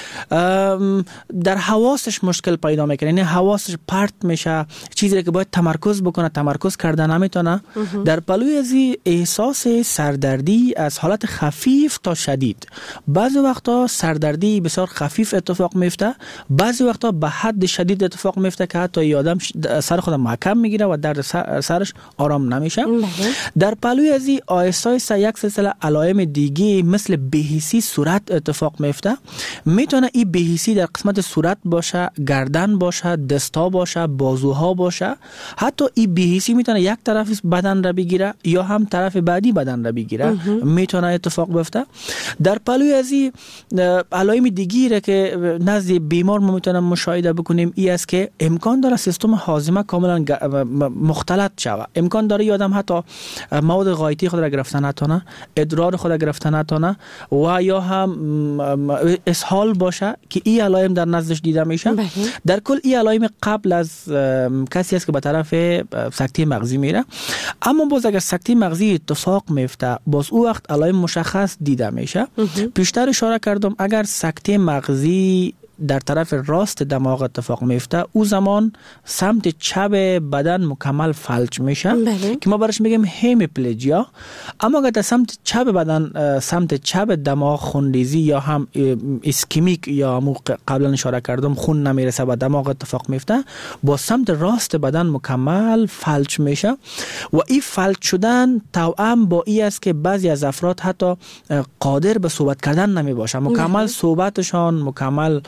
در حواسش مشکل پیدا میکنه، یعنی حواسش پرت میشه، چیزی که باید تمرکز بکنه تمرکز کرده نمیتونه. در پلوی از احساس سردردی از حالت خفیف تا شدید، بعضی وقتا سردردی بسیار خفیف اتفاق میفته، بعضی وقتا به حد شدید اتفاق میفته که حتی ای آدم سر خود محکم میگیره و درد سرش آرام نمیشه. در پلوی از این آهسته یک سلسله علائم دیگه مثل بی‌حسی صورت اتفاق میفته. میتونه این بی‌حسی در قسمت صورت باشه، گردن باشه، دستا باشه، بازوها باشه. حتی این بی‌حسی میتونه یک طرف بدن را بگیره یا هم طرف بعدی بدن را بگیره، میتونه اتفاق بیفته. در پلوی از این علائم دیگه که نزد بیمار ما میتونیم مشاهده بکنیم ای است که امکان داره سیستم هاضمه کاملا مختلط شود. امکان داره یادم حتی مواد غایتی خود را گرفتن نتونه، ادرار خود را گرفتن نتونه و یا هم اسهال باشه که این علائم در نزدش دیده میشه. در کل این علائم قبل از کسی است که به طرف سکته مغزی میره. اما باز اگر سکته مغزی اتفاق میفته، باز او وقت علائم مشخص دیده میشه. پیشتر اشاره کردم اگر سکته مغزی در طرف راست دماغ اتفاق میفته، او زمان سمت چپ بدن مکمل فلج میشه که ما برش میگیم همیپلژیا. اما اگر در سمت چپ بدن، سمت چپ دماغ خونریزی یا هم اسکمیک یا قبلا اشاره کردم خون نمیرسه و دماغ اتفاق میفته، با سمت راست بدن مکمل فلج میشه. و این فلج شدن توأم با این است که بعضی از افراد حتی قادر به صحبت کردن نمی باشه، مکمل صحبتشان، مکمل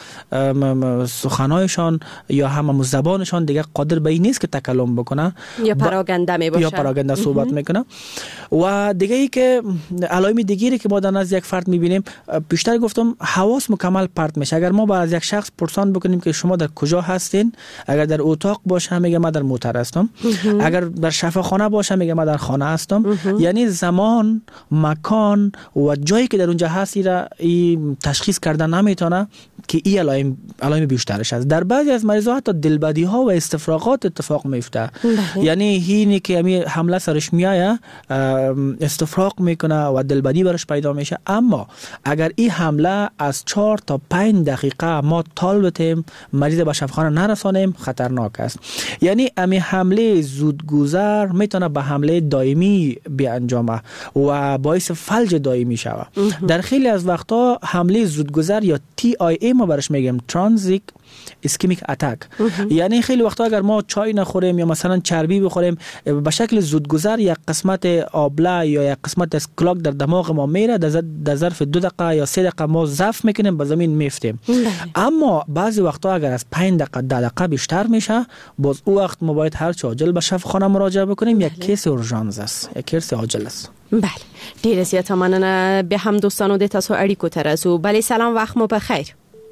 سخنایشان یا هم زبانشان دیگه قادر به این نیست که تکلم بکنه یا پراگنده می باشه، یا پراگنده صحبت میکنه. و دیگه ای که علائم دیگری که ما در نزد یک فرد میبینیم، بیشتر گفتم حواس مکمل پرت میشه. اگر ما از یک شخص پرسان بکنیم که شما در کجا هستین، اگر در اتاق باشه میگه من در موتر هستم، اگر در شفاخانه باشه میگه من در خانه هستم. یعنی زمان، مکان و جایی که در اونجا هستی را تشخیص کردن نمیتونه که این علائم بیشترش هست. در بعضی از مریضا حتی دلبدی ها و استفراغات اتفاق میفته. یعنی اینی که حمله سرش میایه، استفراغ میکنه و دلبدی برش پیدا میشه. اما اگر این حمله از 4 تا 5 دقیقه ما طال بتیم، مریض به شفاخانه نرسانیم، خطرناک است. یعنی امی حمله زودگذر میتونه به حمله دائمی بیانجامه و باعث فلج دائمی شود. در خیلی از وقتا حمله زودگذر یا TIA ما برش میگیم میگیم ترانزیت اسکمیک اتاک. یعنی خیلی وقتا اگر ما چای نخوریم یا مثلا چربی بخوریم به شکل زودگذر یک قسمت آبله یا یک قسمت از کلاک در دماغ ما میره، در ظرف 2 دقیقه یا 3 دقیقه ما ضعف میکنیم به زمین میفتیم. اما بعضی وقتا اگر از 5 دقیقه 10 دقیقه بیشتر میشه، باز او وقت ما باید هر چه عاجل به شفاخانه مراجعه بکنیم. یک کیس اورژانس است، یک کیس عاجل است. بله، ډیر زیات مننه. به هم دوستانو د تاسو اړیکو ترازو. بله، سلام، وخت مو بخیر.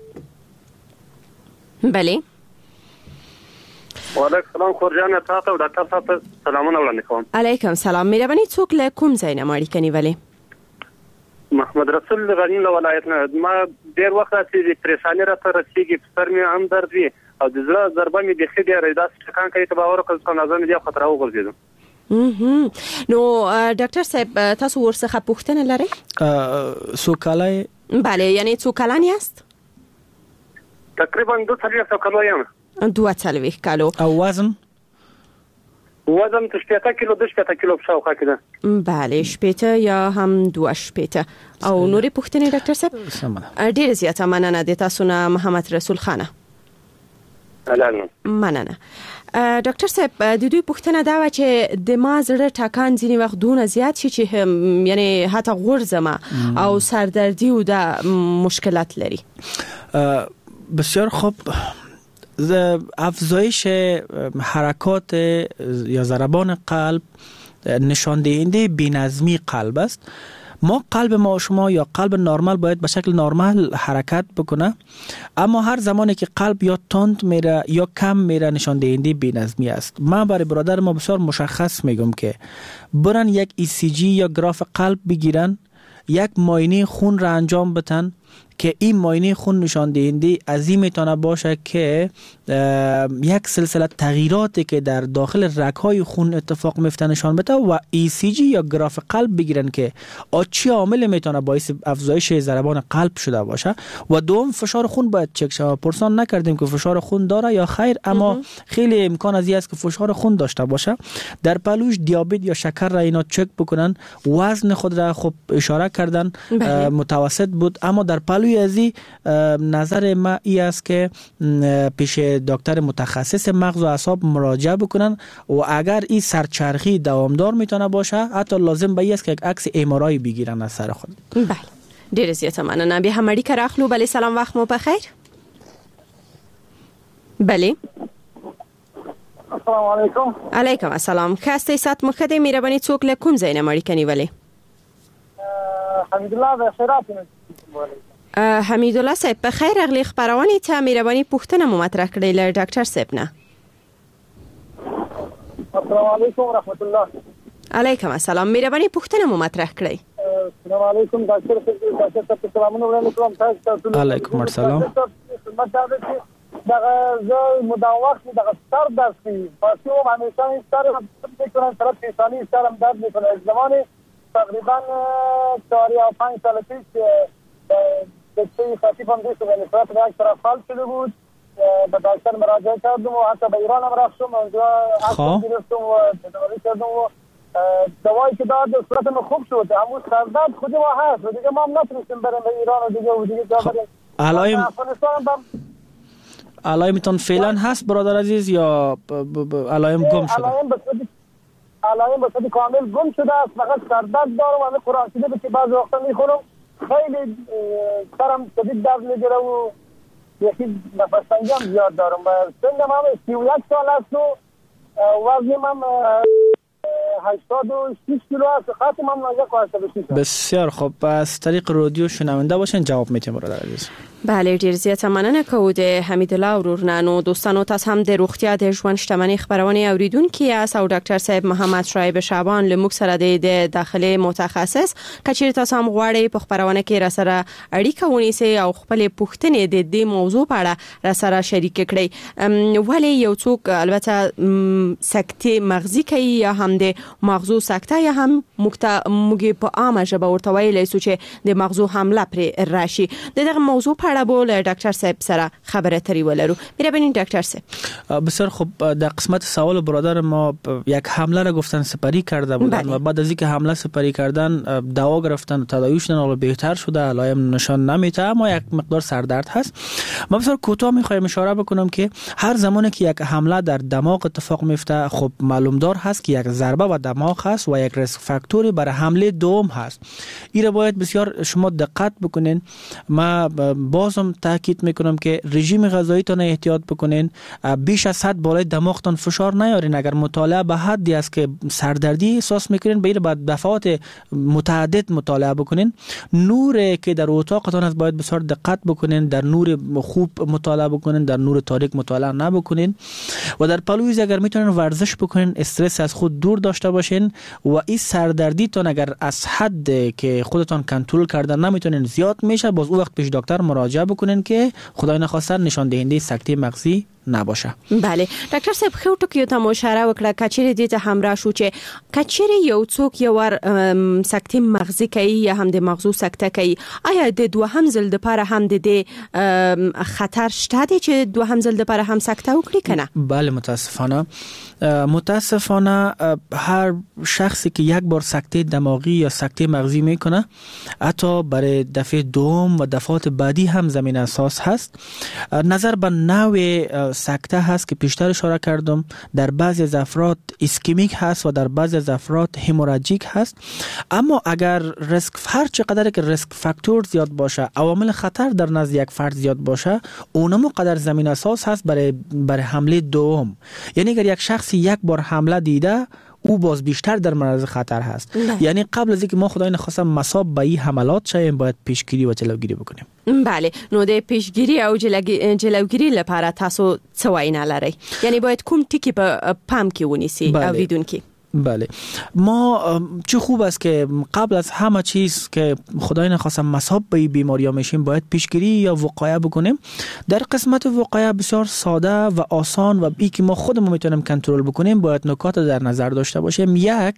بله، وعلیکم السلام خورجان، تاسو او ډاکټر صاحب سلامونه وړاندې کوم. علیکم سلام. مهرباني څوک له کوم ځای نه اړیکه نیولې؟ محمد رسول غنی له ولایت نه. ما ډیر وخت راځي پریشانی راته رسیږي، سر مې هم درد وي او د زړه ضربه مې بخې ډیره داسې ټکان کوي ته باور وکړئ چې نظر مې خطر وګرځیدم. نو ډاکټر صاحب تاسو ورڅخه پوښتنه لرئ؟ څو کاله؟ بله، یعنی څو کلن یاست؟ تقریبا 2 کالو یم. 2 کالو. او وزن 18 کیلو 2 کیلو په شاوخوا کې ده. بله، 18 یا هم 2 او نورې پوښتنې ډاکټر صاحب؟ ډیره زیاته مننه د تاسو نه محمد رسول خانه. مننه. ډاکټر صاحب د دوی پوښتنه دا و چې د ما زړه ټکان ځینې وخت دونه زیات شي چې یعنی حتی غورځم او سردردی او د مشکلات لري. بسیار خوب. افزایش حرکات یا ضربان قلب نشان دهنده بی‌نظمی قلب است. ما قلب ما و شما یا قلب نرمال باید به شکل نرمال حرکت بکنه، اما هر زمانی که قلب یا تند میره یا کم میره نشان دهنده بی‌نظمی است. من برای برادر ما بسیار مشخص میگم که برن یک ECG یا گراف قلب بگیرن، یک معاینه خون را انجام بدن که این معاینه خون نشان دهنده از این میتونه باشه که یک سلسله تغییراتی که در داخل رگ‌های خون اتفاق میفته نشان بده و ECG یا گراف قلب بگیرن که چه عامل میتونه باعث افزایش ضربان قلب شده باشه. و دوم فشار خون باید چک شه. پرسان نکردیم که فشار خون داره یا خیر، اما خیلی امکان از این است که فشار خون داشته باشه. در پلوش دیابت یا شکر را اینا چک بکنن. وزن خود را خب اشاره کردن متوسط بود، اما در پلوی ازی نظر ما ای است که پیش دکتر متخصص مغز و اعصاب مراجعه بکنن و اگر این سرچرخی دوامدار میتونه باشه حتی لازم به است که یک عکس MRI بگیرن از سر خود. بله، ډیر زیاته مننه. به هم اړیکه راخلو. بله، سلام، وخت مو بخیر. بله، السلام علیکم. علیکم السلام. خسته سات مخدی مهرباني څوک له کوم ځای نه اړیکه نیولې؟ حمید الله د خیرات. حمید الله صاحب په خیر اغلی خبرونه ته مهرباني پوښتنه مو مطرح کړې ل ډاکټر صاحب نه. السلام علیکم ورحمت الله. علیکم السلام. مهرباني پوښتنه مو مطرح کړې. السلام علیکم ډاکټر صاحب. سلامونه وړاندې کوم تاسو ته. علیکم السلام. دغه زه مدام وخت دغه سر درد کوي. پاسو همیشه سر میکنم طرف انسانی سرم درد میکنه. زمانی تقریبا 4 یا 5 سال پیش دکتری خطیبم دیست و نسبت به یک طرف حل شده بود. به دکتر مراجعه کردم و حتی به ایران هم رفتم. اونجا عکس گرفتم و تداوی کردم و دوایی که داد صورتم خوب شد. اما سردرد خودی ما هست و دیگه ما هم نتونستیم بریم به ایران و دیگه جا بریم. علائمتان فعلا هست برادر عزیز یا علائم گم شده؟ علائم به صورت کامل گم شده است. فقط سردرد دارم و قرآن شریف که بعضی وقتا میخونم خیلی سرم شدید درد میگیره و یکی نفس تنگی هم زیاد دارم. سنم هم 31 سال است و وزنم هم 86 کیلو است. خاتم هم 86 است. بسیار خوب. از طریق رادیو شنونده باشین جواب میتیم برادر عزیز. بله، ډیر زیاته مننه کوو د حمید الله ورورنانو. دوستانو تاسو هم د روغتیا د ژوند شتمنۍ خبرونه اوریدونکي یاست او ډاکټر صاحب محمد شعیب شعبان له موږ سره د داخلي متخصص. کچیر تاسو هم غواړئ په خبرونه کې را سره اړیکه ونیسئ او خپل پوښتنې د دې موضوع په اړه را سره شریک کړئ. ولی یو څوک البته سکته مغزي کوي یا هم د مغزو سکته یا هم موږ په عامه ژبه ورته ویلی سو چې د مغزو حمله پر راشي. دغه موضوع په اړه بول ډاکټر صاحب سره خبره اترې ولرو. می‌بینین ډاکټر صاحب. بسیار خوب. در قسمت سوال برادر ما یک حمله را گفتن سپری کرده بودن و بعد از اینکه حمله سپری کردن دوا گرفتن، تداوی شدن، حالا بهتر شده، علائم نشان نمیده اما یک مقدار سردرد هست. ما بسیار کوتاه می‌خوایم اشاره بکنم که هر زمانی که یک حمله در دماغ اتفاق میفته خب معلوم دار هست که یک ضربه و دماغ هست و یک ریسک فاکتوری برای حمله دوم هست. این را باید بسیار شما دقت بکنین. ما بازم تاکید میکنم که رژیم غذاییتون احتیاط بکنین، بیش از حد بالای دماغتان فشار نیارین. اگر مطالعه به حدی است که سردردی احساس میکنین به بعد دفعات متعدد مطالعه بکنین. نور که در اتاقتان است باید بسیار دقت بکنین، در نور خوب مطالعه بکنین، در نور تاریک مطالعه نبکنین و در پلویز اگر میتونین ورزش بکنین، استرس از خود دور داشته باشین و این سردردی تون اگر از حد که خودتان کنترل کردن نمیتونین زیاد میشه، باز اون وقت پیش دکتر مراجعه بکنین که خدای نخواسته نشان دهنده سکته مغزی نباشه. بله ډاکټر صاحب خو ټکیو ته مشوره وکړه کچېره دې ته همراه شو چې کچېره یو څوک یو ور سکته مغزي کوي یا هم د مغزو سکته کوي، آیا د دوهم ځل لپاره هم د خطر شته دی چې دوهم ځل لپاره هم سکته وکړي کنه؟ بله متاسفانه هر شخصی که یک بار سکته دماغی یا سکته مغزی میکنه حتی برای دفعه دوم و دفعات بعدی هم زمین اساس هست. نظر به نوع سکته هست که پیشتر اشاره کردم، در بعضی از افراد ایسکمیک هست و در بعضی از افراد هموراژیک هست. اما اگر هر چقدر که ریسک فاکتور زیاد باشه، عوامل خطر در نزد یک فرد زیاد باشه، اونم قدر زمین اساس هست برای حمله دوم. یعنی اگر یک شخص یک بار حمله دیده او باز بیشتر در معرض خطر هست. یعنی قبل از اینکه ما خدای نخواسته مصاب به این حملات شویم باید پیشگیری و جلوگیری بکنیم. بله، نو د پیشگیری او جلوگیری لپاره تاسو څه وینا لرئ؟ یعنی باید کوم ټکی په پام کې ونیسي اوریدونکي؟ بله، ما چه خوب است که قبل از همه چیز که خدای نخواسته مصاب به این بیماری ها میشیم باید پیشگیری یا وقایه بکنیم. در قسمت وقایه بسیار ساده و آسان و ای که ما خودمون میتونیم کنترل بکنیم باید نکات در نظر داشته باشیم. یک،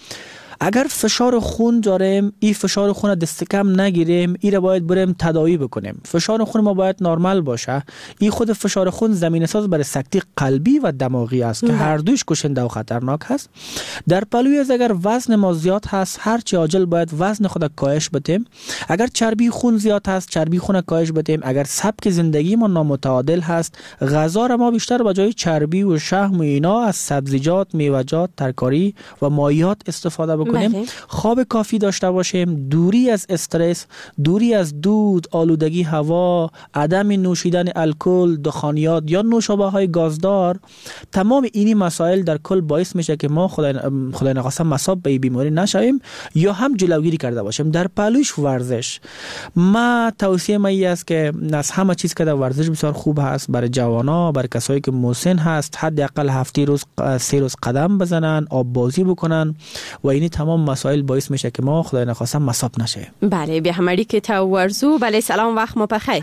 اگر فشار خون داریم این فشار خون دست کم نگیریم، این را باید بریم تداوی بکنیم. فشار خون ما باید نرمال باشه. این خود فشار خون زمینه ساز برای سکته قلبی و دماغی است که هر دوش کشنده و خطرناک هست. در پلوی از اگر وزن ما زیاد هست هر چه عاجل باید وزن خود کاهش بدیم. اگر چربی خون زیاد هست چربی خون کاهش بدیم. اگر سبک زندگی ما نامتعادل هست غذا را ما بیشتر به جای چربی و شحم و اینا از سبزیجات، میوه‌جات، ترکاری و مایعات استفاده بکنیم. خواب کافی داشته باشیم، دوری از استرس، دوری از دود، آلودگی هوا، عدم نوشیدن الکل، دخانیات یا نوشابه های گازدار. تمام اینی مسائل در کل باعث میشه که ما خدای نخواسته مصاب به بیماری نشویم یا هم جلوگیری کرده باشیم. در پلوش ورزش، ما توصیه من است که از همه چیز که در ورزش بسیار خوب هست برای جوانا، برای کسایی که مسن هست، حداقل هفته روز 3 روز قدم بزنن، آب بازی بکنن و اینی تمام مسائل باعث میشه که ما خدای نخواسته مصاب نشه. بله، بیا هماری که تا ورزو. بله، سلام، وقت ما بخیر.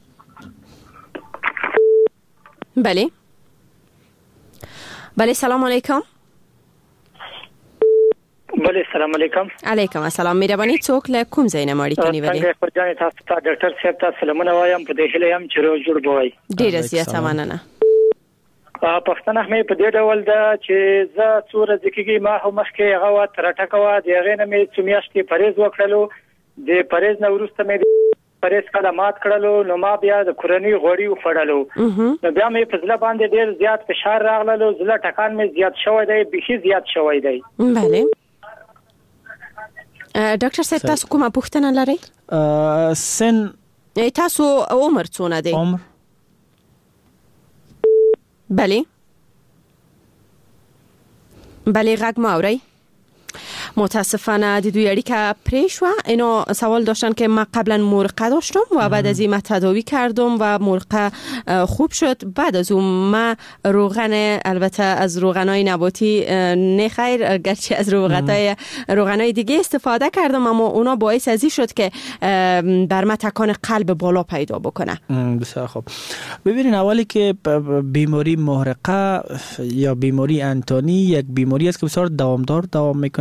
بله سلام علیکم. بله سلام علیکم. علیکم السلام. مهرباني څوک له کوم ځای نه ماړی کني ولی؟ څنګه پر ځای تاسو ته ډاکټر صاحب ته سلامونه وایم، په دې هله هم چې روز جوړ بوي. ډیر زیاته مننه. پښتنه مې په دې ډول ده چې زه څو ورځې کېږي ما هم مخکې هغه ترټکوا دی هغه نه مې څومیاشتې پرهیز وکړلو. د پرهیز نه وروسته مې پرهیز کله مات کړلو نو ما بیا د کورنۍ غوړي وخوړلو. نو بیا مې په ځله باندې ډیر زیات فشار راغللو، ځله ټکان مې زیات شوی دی، بيخي زیات شوی دی. بله. ډاکټر صاحب تاسو کومه پوښتنه لرئ؟ سن تاسو عمر څونه دی؟ عمر بله غږ ما اورئ؟ متاسفانه د دوی اړیکه پرې شوه. اینو سوال داشتن که من قبلا مرقه داشتم و بعد از این من تداوی کردم و مرقه خوب شد. بعد از اون من روغن، البته از روغنای نباتی نه خیر، گرچه از روغنای دیگه استفاده کردم اما اونا باعث ازی شد که بر من تکان قلب بالا پیدا بکنه. بسیار خوب. ببینین اولی که بیماری محرقه یا بیماری انتانی یک بیماری است که بسیار دوامدار دوام میکنه و باعث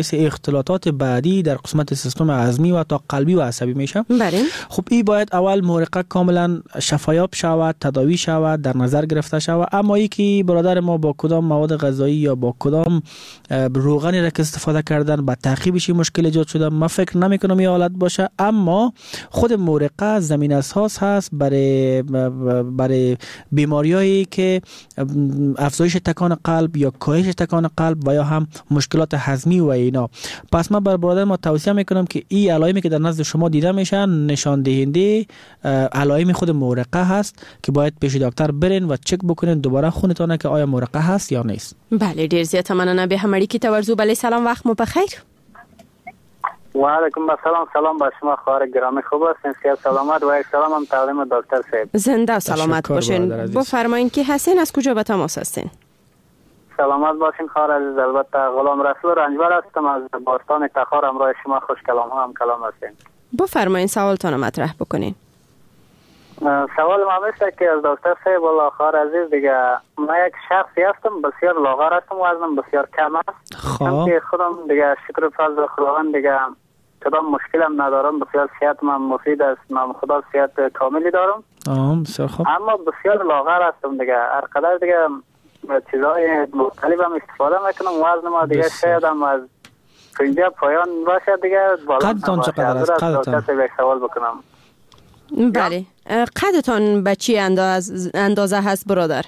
باعث اختلالات بعدی در قسمت سیستم هضمی و تا قلبی و عصبی میشه. بله. خب این باید اول مورقه کاملا شفایاب شود، تداوی شود، در نظر گرفته شود. اما ای که برادر ما با کدام مواد غذایی یا با کدام روغنی را که استفاده کردن با تعقیبش مشکل ایجاد شده، من فکر نمی کنم این حالت باشه. اما خود مورقه زمین اساس هست برای بیماریایی که افزایش تکان قلب یا کاهش تکان قلب و یا هم مشکلات هضمی و اینا. پس من بر برادر ما توصیه میکنم که این علائمی که در نزد شما دیده میشن نشان دهنده علائم خود مورقه هست که باید پیش دکتر برین و چک بکنین دوباره خونتون که آیا مورقه هست یا نیست. بله، ډیر زیاته مننه به همړی کی تورزو. بله سلام، وقت مو بخیر. و علیکم السلام. سلام با شما خواهر گرامی، خوب هستین؟ صحت سلامت و یک سلام هم تقدیم دکتر صاحب. زنده و سلامت باشین. بفرمایید که هستین، از کجا به تماس هستین؟ سلامت باشین خواهر عزیز. البته غلام رسول رنجبر هستم از باستان تخار. همراه شما خوش کلام ها هم کلام هستین. بفرمایید سوالتون مطرح بکنین. سوال ما میشه که از دکتر صاحب والله خواهر عزیز، دیگه من یک شخصی هستم بسیار لاغر هستم، وزنم بسیار کم است. که خودم دیگه شکر فضل خداوند دیگه کدام مشکلم ندارم، بسیار صحتم مفید است، من خدا صحت کاملی دارم. بسیار خوب. اما بسیار لاغر هستم دیگه، هر قدر دیگه چیزای مختلف هم استفاده میکنم. وزن ما دیگه شاید هم از 50 پایان باشه دیگه. قدتان چقدر است؟ قدتان سوال بکنم. بله، قدتان به چی اندازه هست برادر؟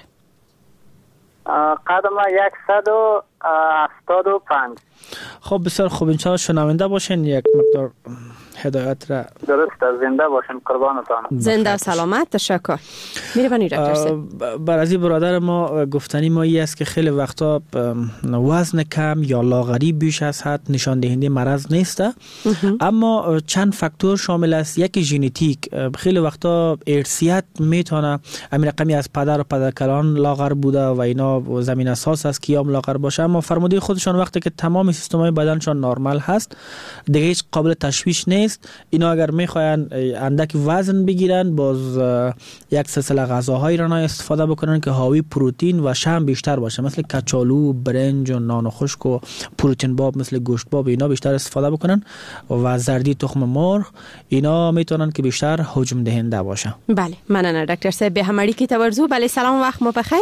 قد ما 175. خب بسیار خوب، انشاءالله شنونده باشین، یک مقدار هدایت را درست زنده باشین. قربانتان. زنده و سلامت. تشکر. میره بنی دکتر صاحب. برازی برادر ما گفتنی ما ای است که خیلی وقتا وزن کم یا لاغری بیش از حد نشان دهنده مرض نیست، اما چند فاکتور شامل است. یکی ژنتیک، خیلی وقتا ارثیت میتونه همین رقمی از پدر و پدرکلان لاغر بوده و اینا زمین اساس است که هم لاغر باشه. اما فرموده خودشان وقتی که تمام سیستم‌های بدنشان نرمال هست دیگه هیچ قابل تشویش نیست. اینا اگر میخواین اندک وزن بگیرن، باز یک سلسله غذاهایی را استفاده بکنن که حاوی پروتئین و شحم بیشتر باشه، مثل کچالو، برنج و نان خشک و پروتئین باب مثل گوشت باب، اینا بیشتر استفاده بکنن و زردی تخم مرغ، اینا میتونن که بیشتر حجم دهنده باشه. بله، مننه دکتر صاحب. به همړی کی تورزو. بله سلام، وقت مو بخیر.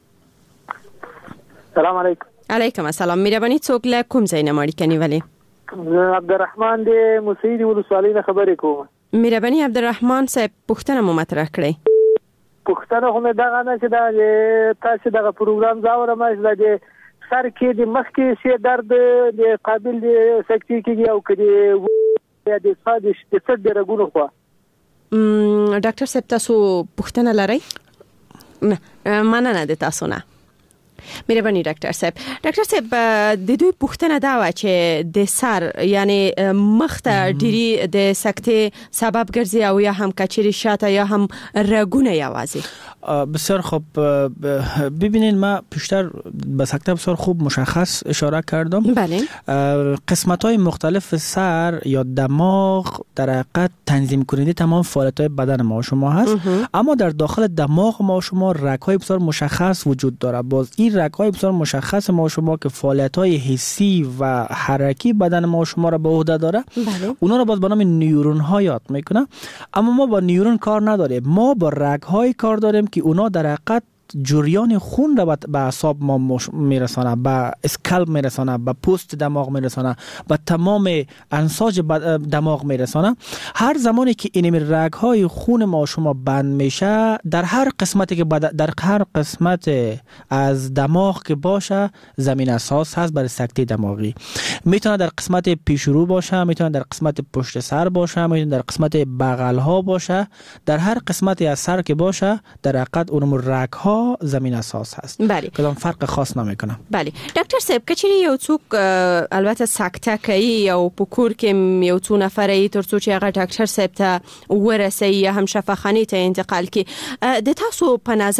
سلام علیکم. علیکم السلام. میربانی څوک له کوم ځای نه مړی کني؟ ولی عبدالرحمن د موسیدی ولسوالۍ نه خبرې کوم. میربانی عبدالرحمن صاحب، پوښتنه مو مطرح کړئ. پوښتنه خو مې دغه نه چې دا تاسو دغه پروګرام زاورم چې د سر کې د مخ کې شي درد د قابل سکتی کېږي او کړي د صادش د څه د رګونو خو. ډاکټر صاحب تاسو پوښتنه لرئ؟ نه مننه د تاسو نه. مهرباني ډاکټر صاحب. ډاکټر صاحب د دوی پوښتنه دا و چې د سر یعنی مخ ته ډیری د سکته سبب ګرځي او یا هم کچری شاته یا هم رګونه یوازي. بسیار خوب. ببینین ما پیشتر به سکته بسیار خوب مشخص اشاره کردم. بله. قسمت‌های مختلف سر یا دماغ در حقیقت تنظیم کننده تمام فعالیت‌های بدن ما شما هست. اما در داخل دماغ ما شما رگ‌های بسیار مشخص وجود داره. باز این رگ‌های بسیار مشخص ما شما که فعالیت‌های حسی و حرکی بدن ما شما را به عهده داره. بله. اونا رو باز به نام نیورون‌ها یاد میکنه. اما ما با نیورون کار نداریم. ما با رگ‌های کار داریم که اونا در حقیقت جریان خون را به اعصاب ما میرسانه، به اسکالپ میرسانه، به پوست دماغ میرسانه، به تمام انساج دماغ میرسانه. هر زمانی که این رگ‌های خون ما شما بند میشه، در هر قسمتی که در هر قسمت از دماغ که باشه زمین اساس هست برای سکته دماغی. میتونه در قسمت پیشرو باشه، میتونه در قسمت پشت سر باشه، میتونه در قسمت بغل ها باشه. در هر قسمتی از سر که باشه در حقیقت اون رگ‌ها زمین اساس هست. بله. کدام فرق خاص نمیکنه. بله. ډاکټر صاحب کچری یو څوک البته سکته کوي او په کور کې یو څو نفرې ترڅو چې هغه ډاکټر صاحب ته ورسي یا هم شفاخانه ته انتقال کی، د تاسو په نظر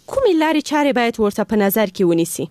کومې لارې چارې باید ورته په نظر کې ونیسي؟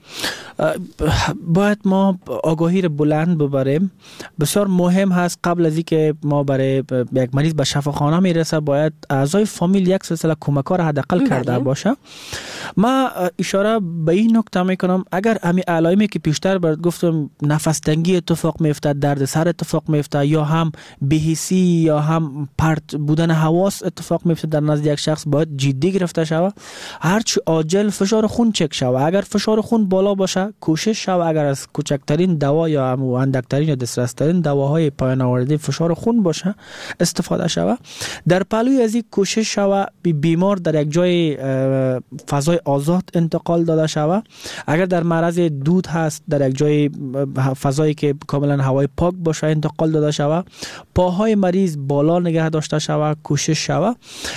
باید ما آگاهی رو بلند ببریم. بسیار مهم هست قبل از اینکه ما برای یک مریض به شفاخانه میرسه باید اعضای فامیل یک سلسله کمک‌ها را حداقل کرده باشه. ما اشاره به این نکته میکنم اگر همین علائمی که پیشتر برات گفتم نفس تنگی اتفاق میفته، درد سر اتفاق میفته، یا هم بی‌حسی یا هم پرت بودن حواس اتفاق میفته در نزد یک شخص، باید جدی گرفته شود. هرچی عاجل فشار خون چک شود. اگر فشار خون بالا باشه کوشش شود اگر از کوچکترین دوا یا هم اندکترین یا دسترسترین دواهای پایان آورده فشار خون باشه استفاده شود. در پلوی از این کوشش شود بیمار در یک جای فضای آزاد انتقال داده شود. اگر در معرض دود هست در یک جای فضایی که کاملا هوای پاک باشه انتقال داده شود. پاهای مریض بالا نگه داشته شود کوشش شود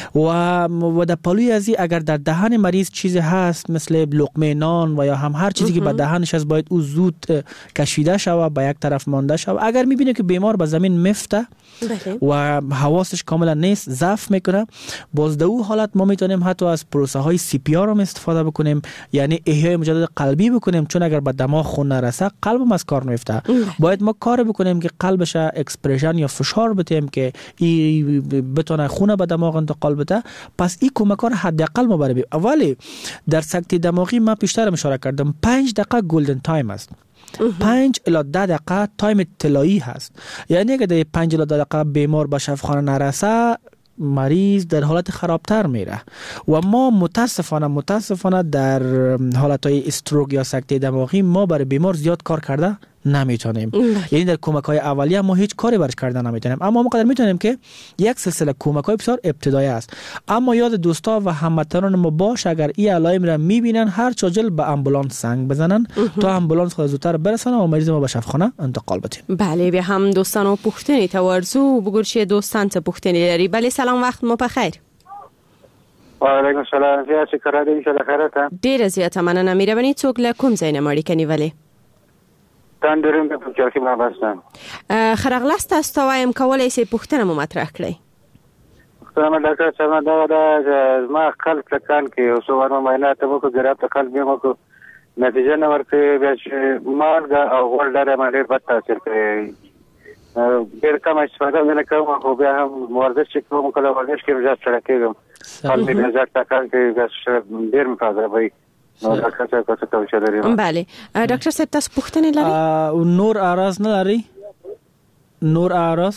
و در پلوی از این اگر در دهن مریض چیزی هست مثل لقمه نان و یا هم هر چیزی که به دهنش هست باید او زود کشیده شود، به یک طرف مانده شود. اگر میبینه که بیمار به زمین میفته و حواسش کاملا نیست، ضعف میکنه، باز در او حالت ما میتونیم حتی از پروسه های CPR هم استفاده بکنیم، یعنی احیای مجدد قلبی بکنیم، چون اگر به دماغ خون نرسه قلبم از کار میفته. باید ما کار بکنیم که قلبش اکسپرشن یا فشار بدیم که ای بتونه خون به دماغ انتقال بده. پس این کمک‌ها حداقل ما برای اولی در سکته دماغی ما پیشتر اشاره کردم 5 دقیقه گلدن تایم است. 5 الی 10 دقیقه تایم طلایی هست. یعنی اگر در 5 الی 10 دقیقه بیمار به شفاخانه نرسه مریض در حالت خرابتر میره و ما متاسفانه در حالتهای استروک یا سکته دماغی ما برای بیمار زیاد کار کرده نمیتونیم. یعنی در کمک‌های اولیه ما هیچ کاری برش کرده نمیتونیم، اما ما قدر میتونیم که یک سلسله کمک‌های بسیار ابتدایی است. اما یاد دوستا و هموطنان ما باش اگر این علائم را میبینن هر چاجل به امبولانس زنگ بزنن تا امبولانس خود زودتر برسونه و مریض ما به شفاخانه انتقال بدیم. بله، به هم دوستان و پوښتنې ته ورځو. بګورشي دوستان ته پوښتنې لري. بله، سلام، وخت مو په خیر. وعلیکم السلام. زه شکر دې انشاءالله خیرته. ډیره زیاته مننه. مهرباني څوک له کوم ځای نه مړی کنیولې؟ تندرم په چارکی باندې خرغلاست تاسو وایم کولای شي پوښتنه مو مطرح کړئ. پوښتنه ډاکټر صاحب دا ما قلب تکان کې او څو ورما معاینات وکړو ګراب قلب یې وکړو نتیجه نه ورته بیا چې مالګه او غوړ ډېر باندې بد تاثیر کوي. ډېر کم استفاده نه کوم خو بیا هم ورزش کوم کله ورزش کې زیات سره کېږم قلب یې زیات تکان کوي بس ډېر مفاده وي. بله ډاکټر صاحب تاسو پوښتنه لرئ؟ نور اعراض نه لري؟ نور اعراض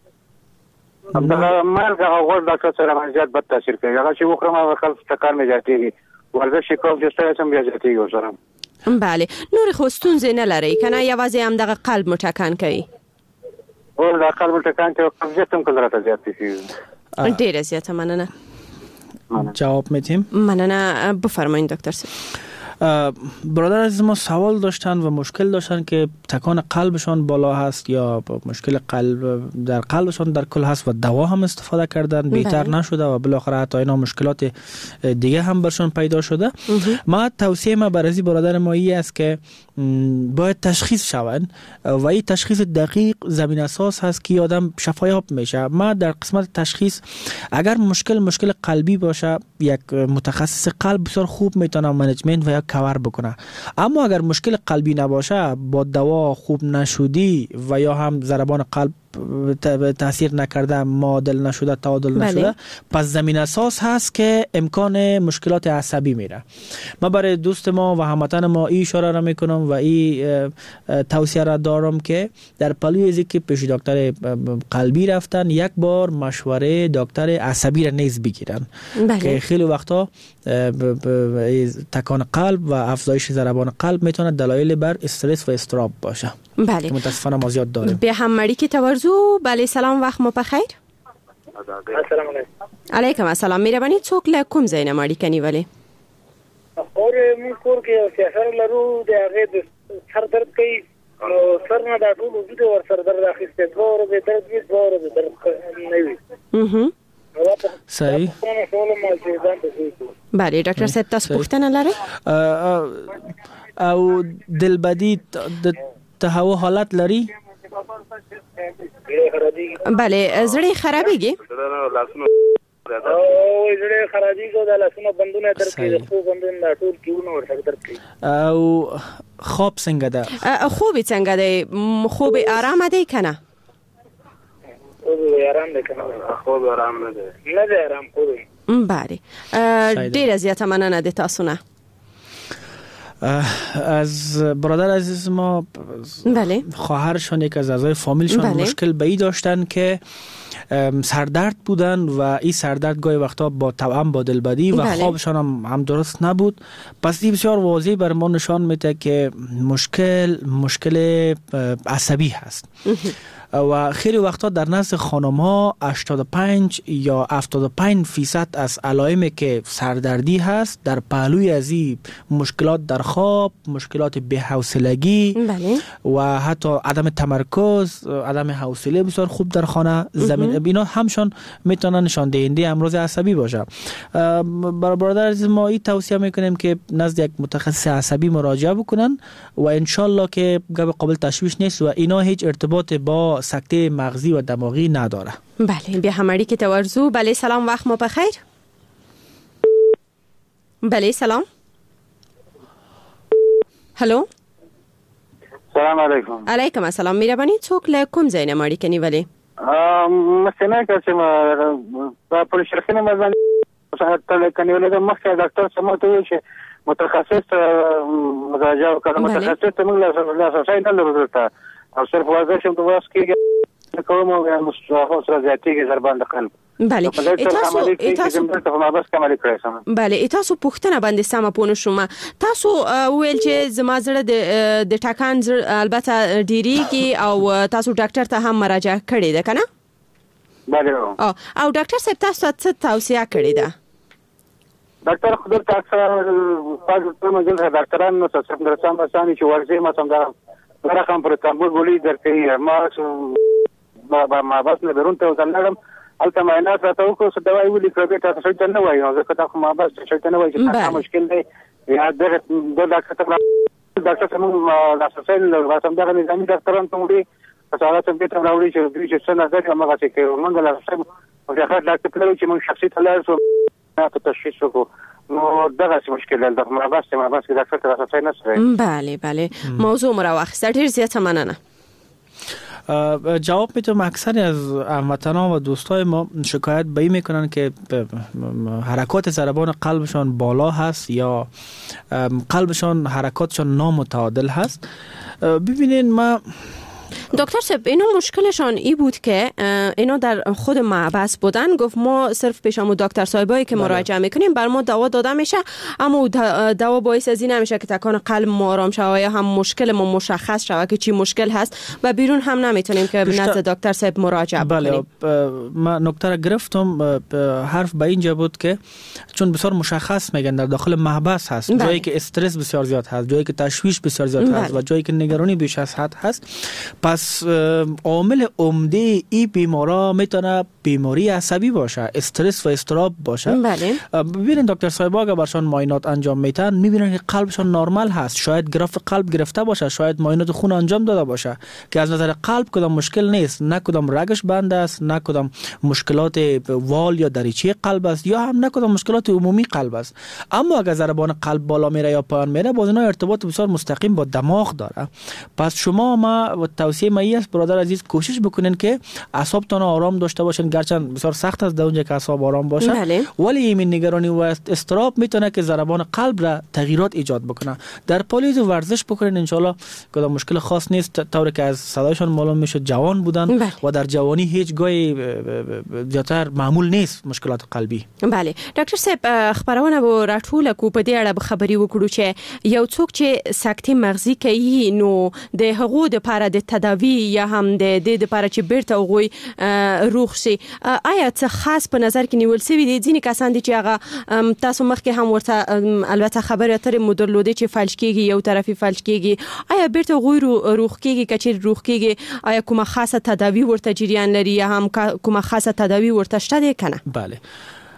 مالګه او غوړ ډاکټر صاحب زیات بد تاثیر کوي. هغه چې وخورم او خلک تکان مې زیاتېږي، ورزش کوم چې ستاسو هم زیاتېږي ورسره. بله نور خو ستونزې نه لري کنه، یوازې هم دغه قلب مټکان کوي؟ او دا قلب مټکان کوي او قبضیت هم کله راته زیاتېږي. ډیره زیاته مننه. جواب میدیم. مننه. بفرمایید دکتر صاحب. برادر عزیز ما سوال داشتن و مشکل داشتن که تکان قلبشان بالا هست یا مشکل قلب در قلبشان در کل هست و دوا هم استفاده کردن بهتر نشده و بالاخره حتی اینا مشکلات دیگه هم برشان پیدا شده. ما توصیه ما برای برادر ما این است که باید تشخیص شوند و این تشخیص دقیق زمین اساس هست که آدم شفایاب میشه. ما در قسمت تشخیص اگر مشکل قلبی باشه یک متخصص قلب بسیار خوب میتونه منیجمنت و یا کاور بکنه، اما اگر مشکل قلبی نباشه با دوا خوب نشدی و یا هم ضربان قلب تاثیر نکرده، معادل نشده، تعادل نشده، پس زمین اساس هست که امکان مشکلات عصبی میره. ما برای دوست ما و هموطن ما این اشاره را میکنم و این توصیه را دارم که در پلوی از که پیش دکتر قلبی رفتن یک بار مشوره دکتر عصبی را نیز بگیرن که خیلی وقتا تکان قلب و افزایش ضربان قلب میتونه دلایل بر استرس و اضطراب باشه. بله. متاسفانه ما زیاد داریم. به هم مړی کې تورزو. بله سلام، وخت مو په خیر. السلام علیکم. علیکم السلام. مهرباني څوک له کوم ځای نه مړی کنیولې؟ اور موږ کور کې سیاسر لرو د هغه د سر درد کوي او سر نه دا ټول وجود ور سر درد اخیسته دوه ورځې درد وي دوه ورځې درد نه وي. صحیح. بله ډاکټر صاحب تاسو پوښتنه لرئ؟ او دلبدی ته هوا حالت لري؟ بله زړه خرابېږي؟ او زړه خرابېږي د لاسونو بندونه درد کوي د خو بندونه ټول کیونه ورته درد کوي. او خواب څنګه ده؟ خوب څنګه دی؟ خوب آرام دی کنه؟ خوب آرام دی کنه؟ خوب آرام نه دی. نه دی آرام خوب. بله. ډیر زیاته مننه د تاسو نه. از برادر عزیز ما بله خواهرشان یک از اعضای فامیلشان مشکل به این داشتن که سردرد بودن و این سردرد گاهی وقتا با توأم با دلبدی و خوابشان هم درست نبود. پس این بسیار واضح بر ما نشان میده که مشکل عصبی هست و خیلی وقتا در نزد خانم‌ها 85 یا 75% از علائمی که سردردی هست در پهلوی از این مشکلات در خواب، مشکلات بی‌حوصلگی و حتی عدم تمرکز، عدم حوصله بسیار خوب در خانه زمین اینا همشون میتونن نشان دهنده امراض عصبی باشه. برادر عزیز ما این توصیه میکنیم که نزد یک متخصص عصبی مراجعه بکنن و انشالله که قابل تشویش نیست و اینا هیچ ارتباط با سکته مغزی و دماغی نداره. بله بیا هماری که تورزو. بله سلام، وقت ما بخیر. بله سلام. هلو سلام علیکم. علیکم السلام. میربانی څوک له کوم ځای نه ماړی کني ولی؟ مسنه که ما په شرخینه مزان سره کني ولې د مخکې ډاکټر سمته چې متخصص مراجعه وکړه. متخصص ته موږ لا اساسي نه لرو ته او صرف ورزش هم د واس کې کوم او مستوى سره زیاتېږي ضربان د قلب. بله تاسو پوښتنه باندې سم پونه شوم. تاسو ویل چې زما زړه د ټاکان البته ډیریږي او تاسو ډاکټر ته هم مراجعه کړې ده کنه؟ بله. او ډاکټر صاحب تاسو څه توصیه کړې ده؟ ډاکټر خود تاسو په مجلس ډاکټران نو څه څنګه رسام اساني چې ورځي ما څنګه رقم پر تامل ولې درکې ما بس نه درونته وځلم البته معاینات راته وکړو څه دوايي ولې کړې تاسو څه نه وایي ځکه تاسو ما بس څه نه وایي چې تاسو مشکل دی یا د ډاکټر څنګه لاسه له واسم دغه نظامي ډاکټران ته وړي تاسو هغه څنګه ته راوړي چې څه نه درته ما څه کوي موږ لاسه او د هغه ډاکټر ته چې موږ شخصي تلل سو تاسو تشخیص وکړو نو دغه مشکل ده ما بس کې ډاکټر ته راځي نه سره. بله بله موضوع مراوخه ډیر زیاته مننه. جواب میتونم اکثر از هموطنان و دوستای ما شکایت به این میکنن که حرکات ضربان قلبشان بالا هست یا قلبشان حرکاتشان نامتعادل هست. ببینین ما دکتر صاحب اینا مشکلشان ای بود که اینا در خود معبس بودن. گفت ما صرف پیشمو دکتر صاحبایی که مراجعه میکنیم بر ما دوا داده میشه اما دوا باعث از این نمیشه که تکان قلب ما آرام شوه یا هم مشکل ما مشخص شوه که چی مشکل هست و بیرون هم نمیتونیم که نزد دکتر صاحب مراجعه بکنیم. ما نکته را گرفتم. حرف به اینجا بود که چون بسیار مشخص میگن در داخل محبس هست جایی که استرس بسیار زیاد هست، جایی که تشویش بسیار زیاد هست و جایی که نگرانی بیش از حد هست. پس عامل عمده ای بیمارا میتونه بیماری عصبی باشه، استرس و اضطراب باشه. ببینید دکتر صاحبا اگه برشان معاینات انجام میتن میبینن که قلبشان نرمال هست، شاید گراف قلب گرفته باشه، شاید معاینات خون انجام داده باشه که از نظر قلب کدام مشکل نیست، نه کدام رگش بند است، نه کدام مشکلات وال یا دریچه قلب است، یا هم نه کدام مشکلات عمومی قلب است. اما اگه ضربان قلب بالا میره یا پایین میره باز اینا ارتباط بسیار مستقیم با دماغ داره. پس شما ما توصیه ما است برادر عزیز کوشش بکنین که اعصابتون آرام داشته باشین، گرچه بسیار سخت است در اونجا که اعصاب آرام باشه ولی این نگرانی و استراب میتونه که ضربان قلب را تغییرات ایجاد بکنه. در پالیز ورزش بکنین ان شاء الله کدام مشکل خاص نیست. طوری که از صدایشون معلوم میشه جوان بودن و در جوانی هیچ گاهی زیاتر معمول نیست مشکلات قلبی. بله ډاکټر صاحب خبرونه به راټوله کو په دې اړه به خبري وکړو چې یو څوک چې سکتې مغزي کوي نو د هغو د لپاره د تداوی یا هم د دې لپاره چې بیرته غوي روغ شي آیا څه خاص په نظر کې نیول شوی دي؟ ځینې کسان دي چې هغه تاسو مخکې هم ورته البته خبره ترې مدرلوده چې فلج کېږي یو طرفي فلج کېږي، آیا بیرته غوي روغ کېږي کچې روغ کېږي؟ آیا کومه خاصه تداوی ورته جریان لري یا هم کومه خاصه تداوی ورته شته ده کنه؟ بله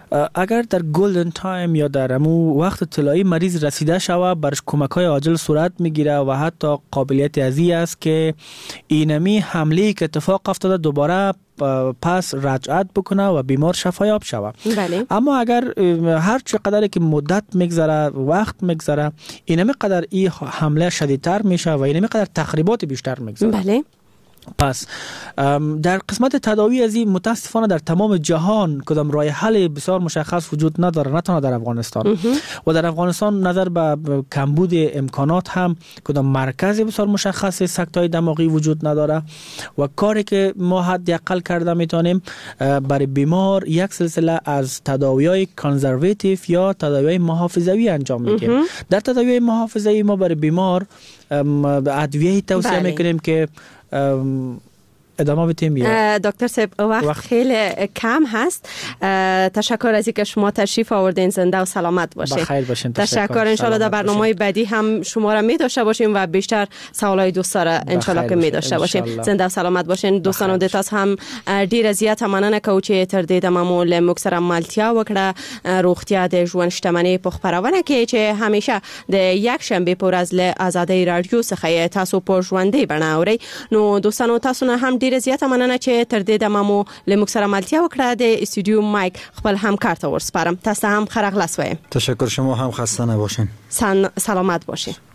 اگر در گلدن تایم یا در امو وقت طلایی مریض رسیده شوه برش کمک‌های عاجل صورت میگیره و حتی قابلیت ازی است که اینمی حمله که اتفاق افتاده دوباره پس رجعت بکنه و بیمار شفایاب شوه. بله. اما اگر هر چقدر که مدت میگذره وقت میگذره اینمی قدر این حمله شدیدتر میشه و اینمی قدر تخریبات بیشتر میگذره. بله. پس در قسمت تداوی از این متاسفانه در تمام جهان کدام راه حل بسیار مشخص وجود نداره، نه تنها در افغانستان و در افغانستان نظر به کمبود امکانات هم کدام مرکز بسیار مشخص سکته‌های دماغی وجود نداره و کاری که ما حداقل کرده میتونیم برای بیمار یک سلسله از تداوی‌های کانزرواتیو یا تداوی‌های محافظوی انجام میدیم. در تداوی‌های محافظوی ما برای بیمار ادویه‌ای توصیه میکنیم که ادامه بدیم. دکتر صاحب وقت خیلی کم هست. تشکر از اینکه شما تشریف آوردین. زنده و سلامت باشین. بخیر باشین. تشکر. ان شاء الله در برنامه بعدی هم شما را می داشته باشیم و بیشتر سوالای دوستا را ان شاء الله که می داشته باشیم. زنده و سلامت باشین. دوستانو د تاسو هم ډیر زیات مننه کوم چې تر دې د معمول مکسره مالتیا وکړه. روغتیا د ژوند شتمنۍ په خبرونه کې چې همیشه د یک شنبه پر ورځ له آزادۍ رادیو څخه تاسو په ژوندۍ بڼه اورئ. نو دوستانو تاسو نه هم ډیر زیات مننه چې تر دې د معمول مکسره مالتیا وکړه. د استودیو مایک خپل همکار ته ورسپارم. تاسو هم خیر اغلاس وایم. تشکر. شما هم خسته نباشین. سلامت باشین.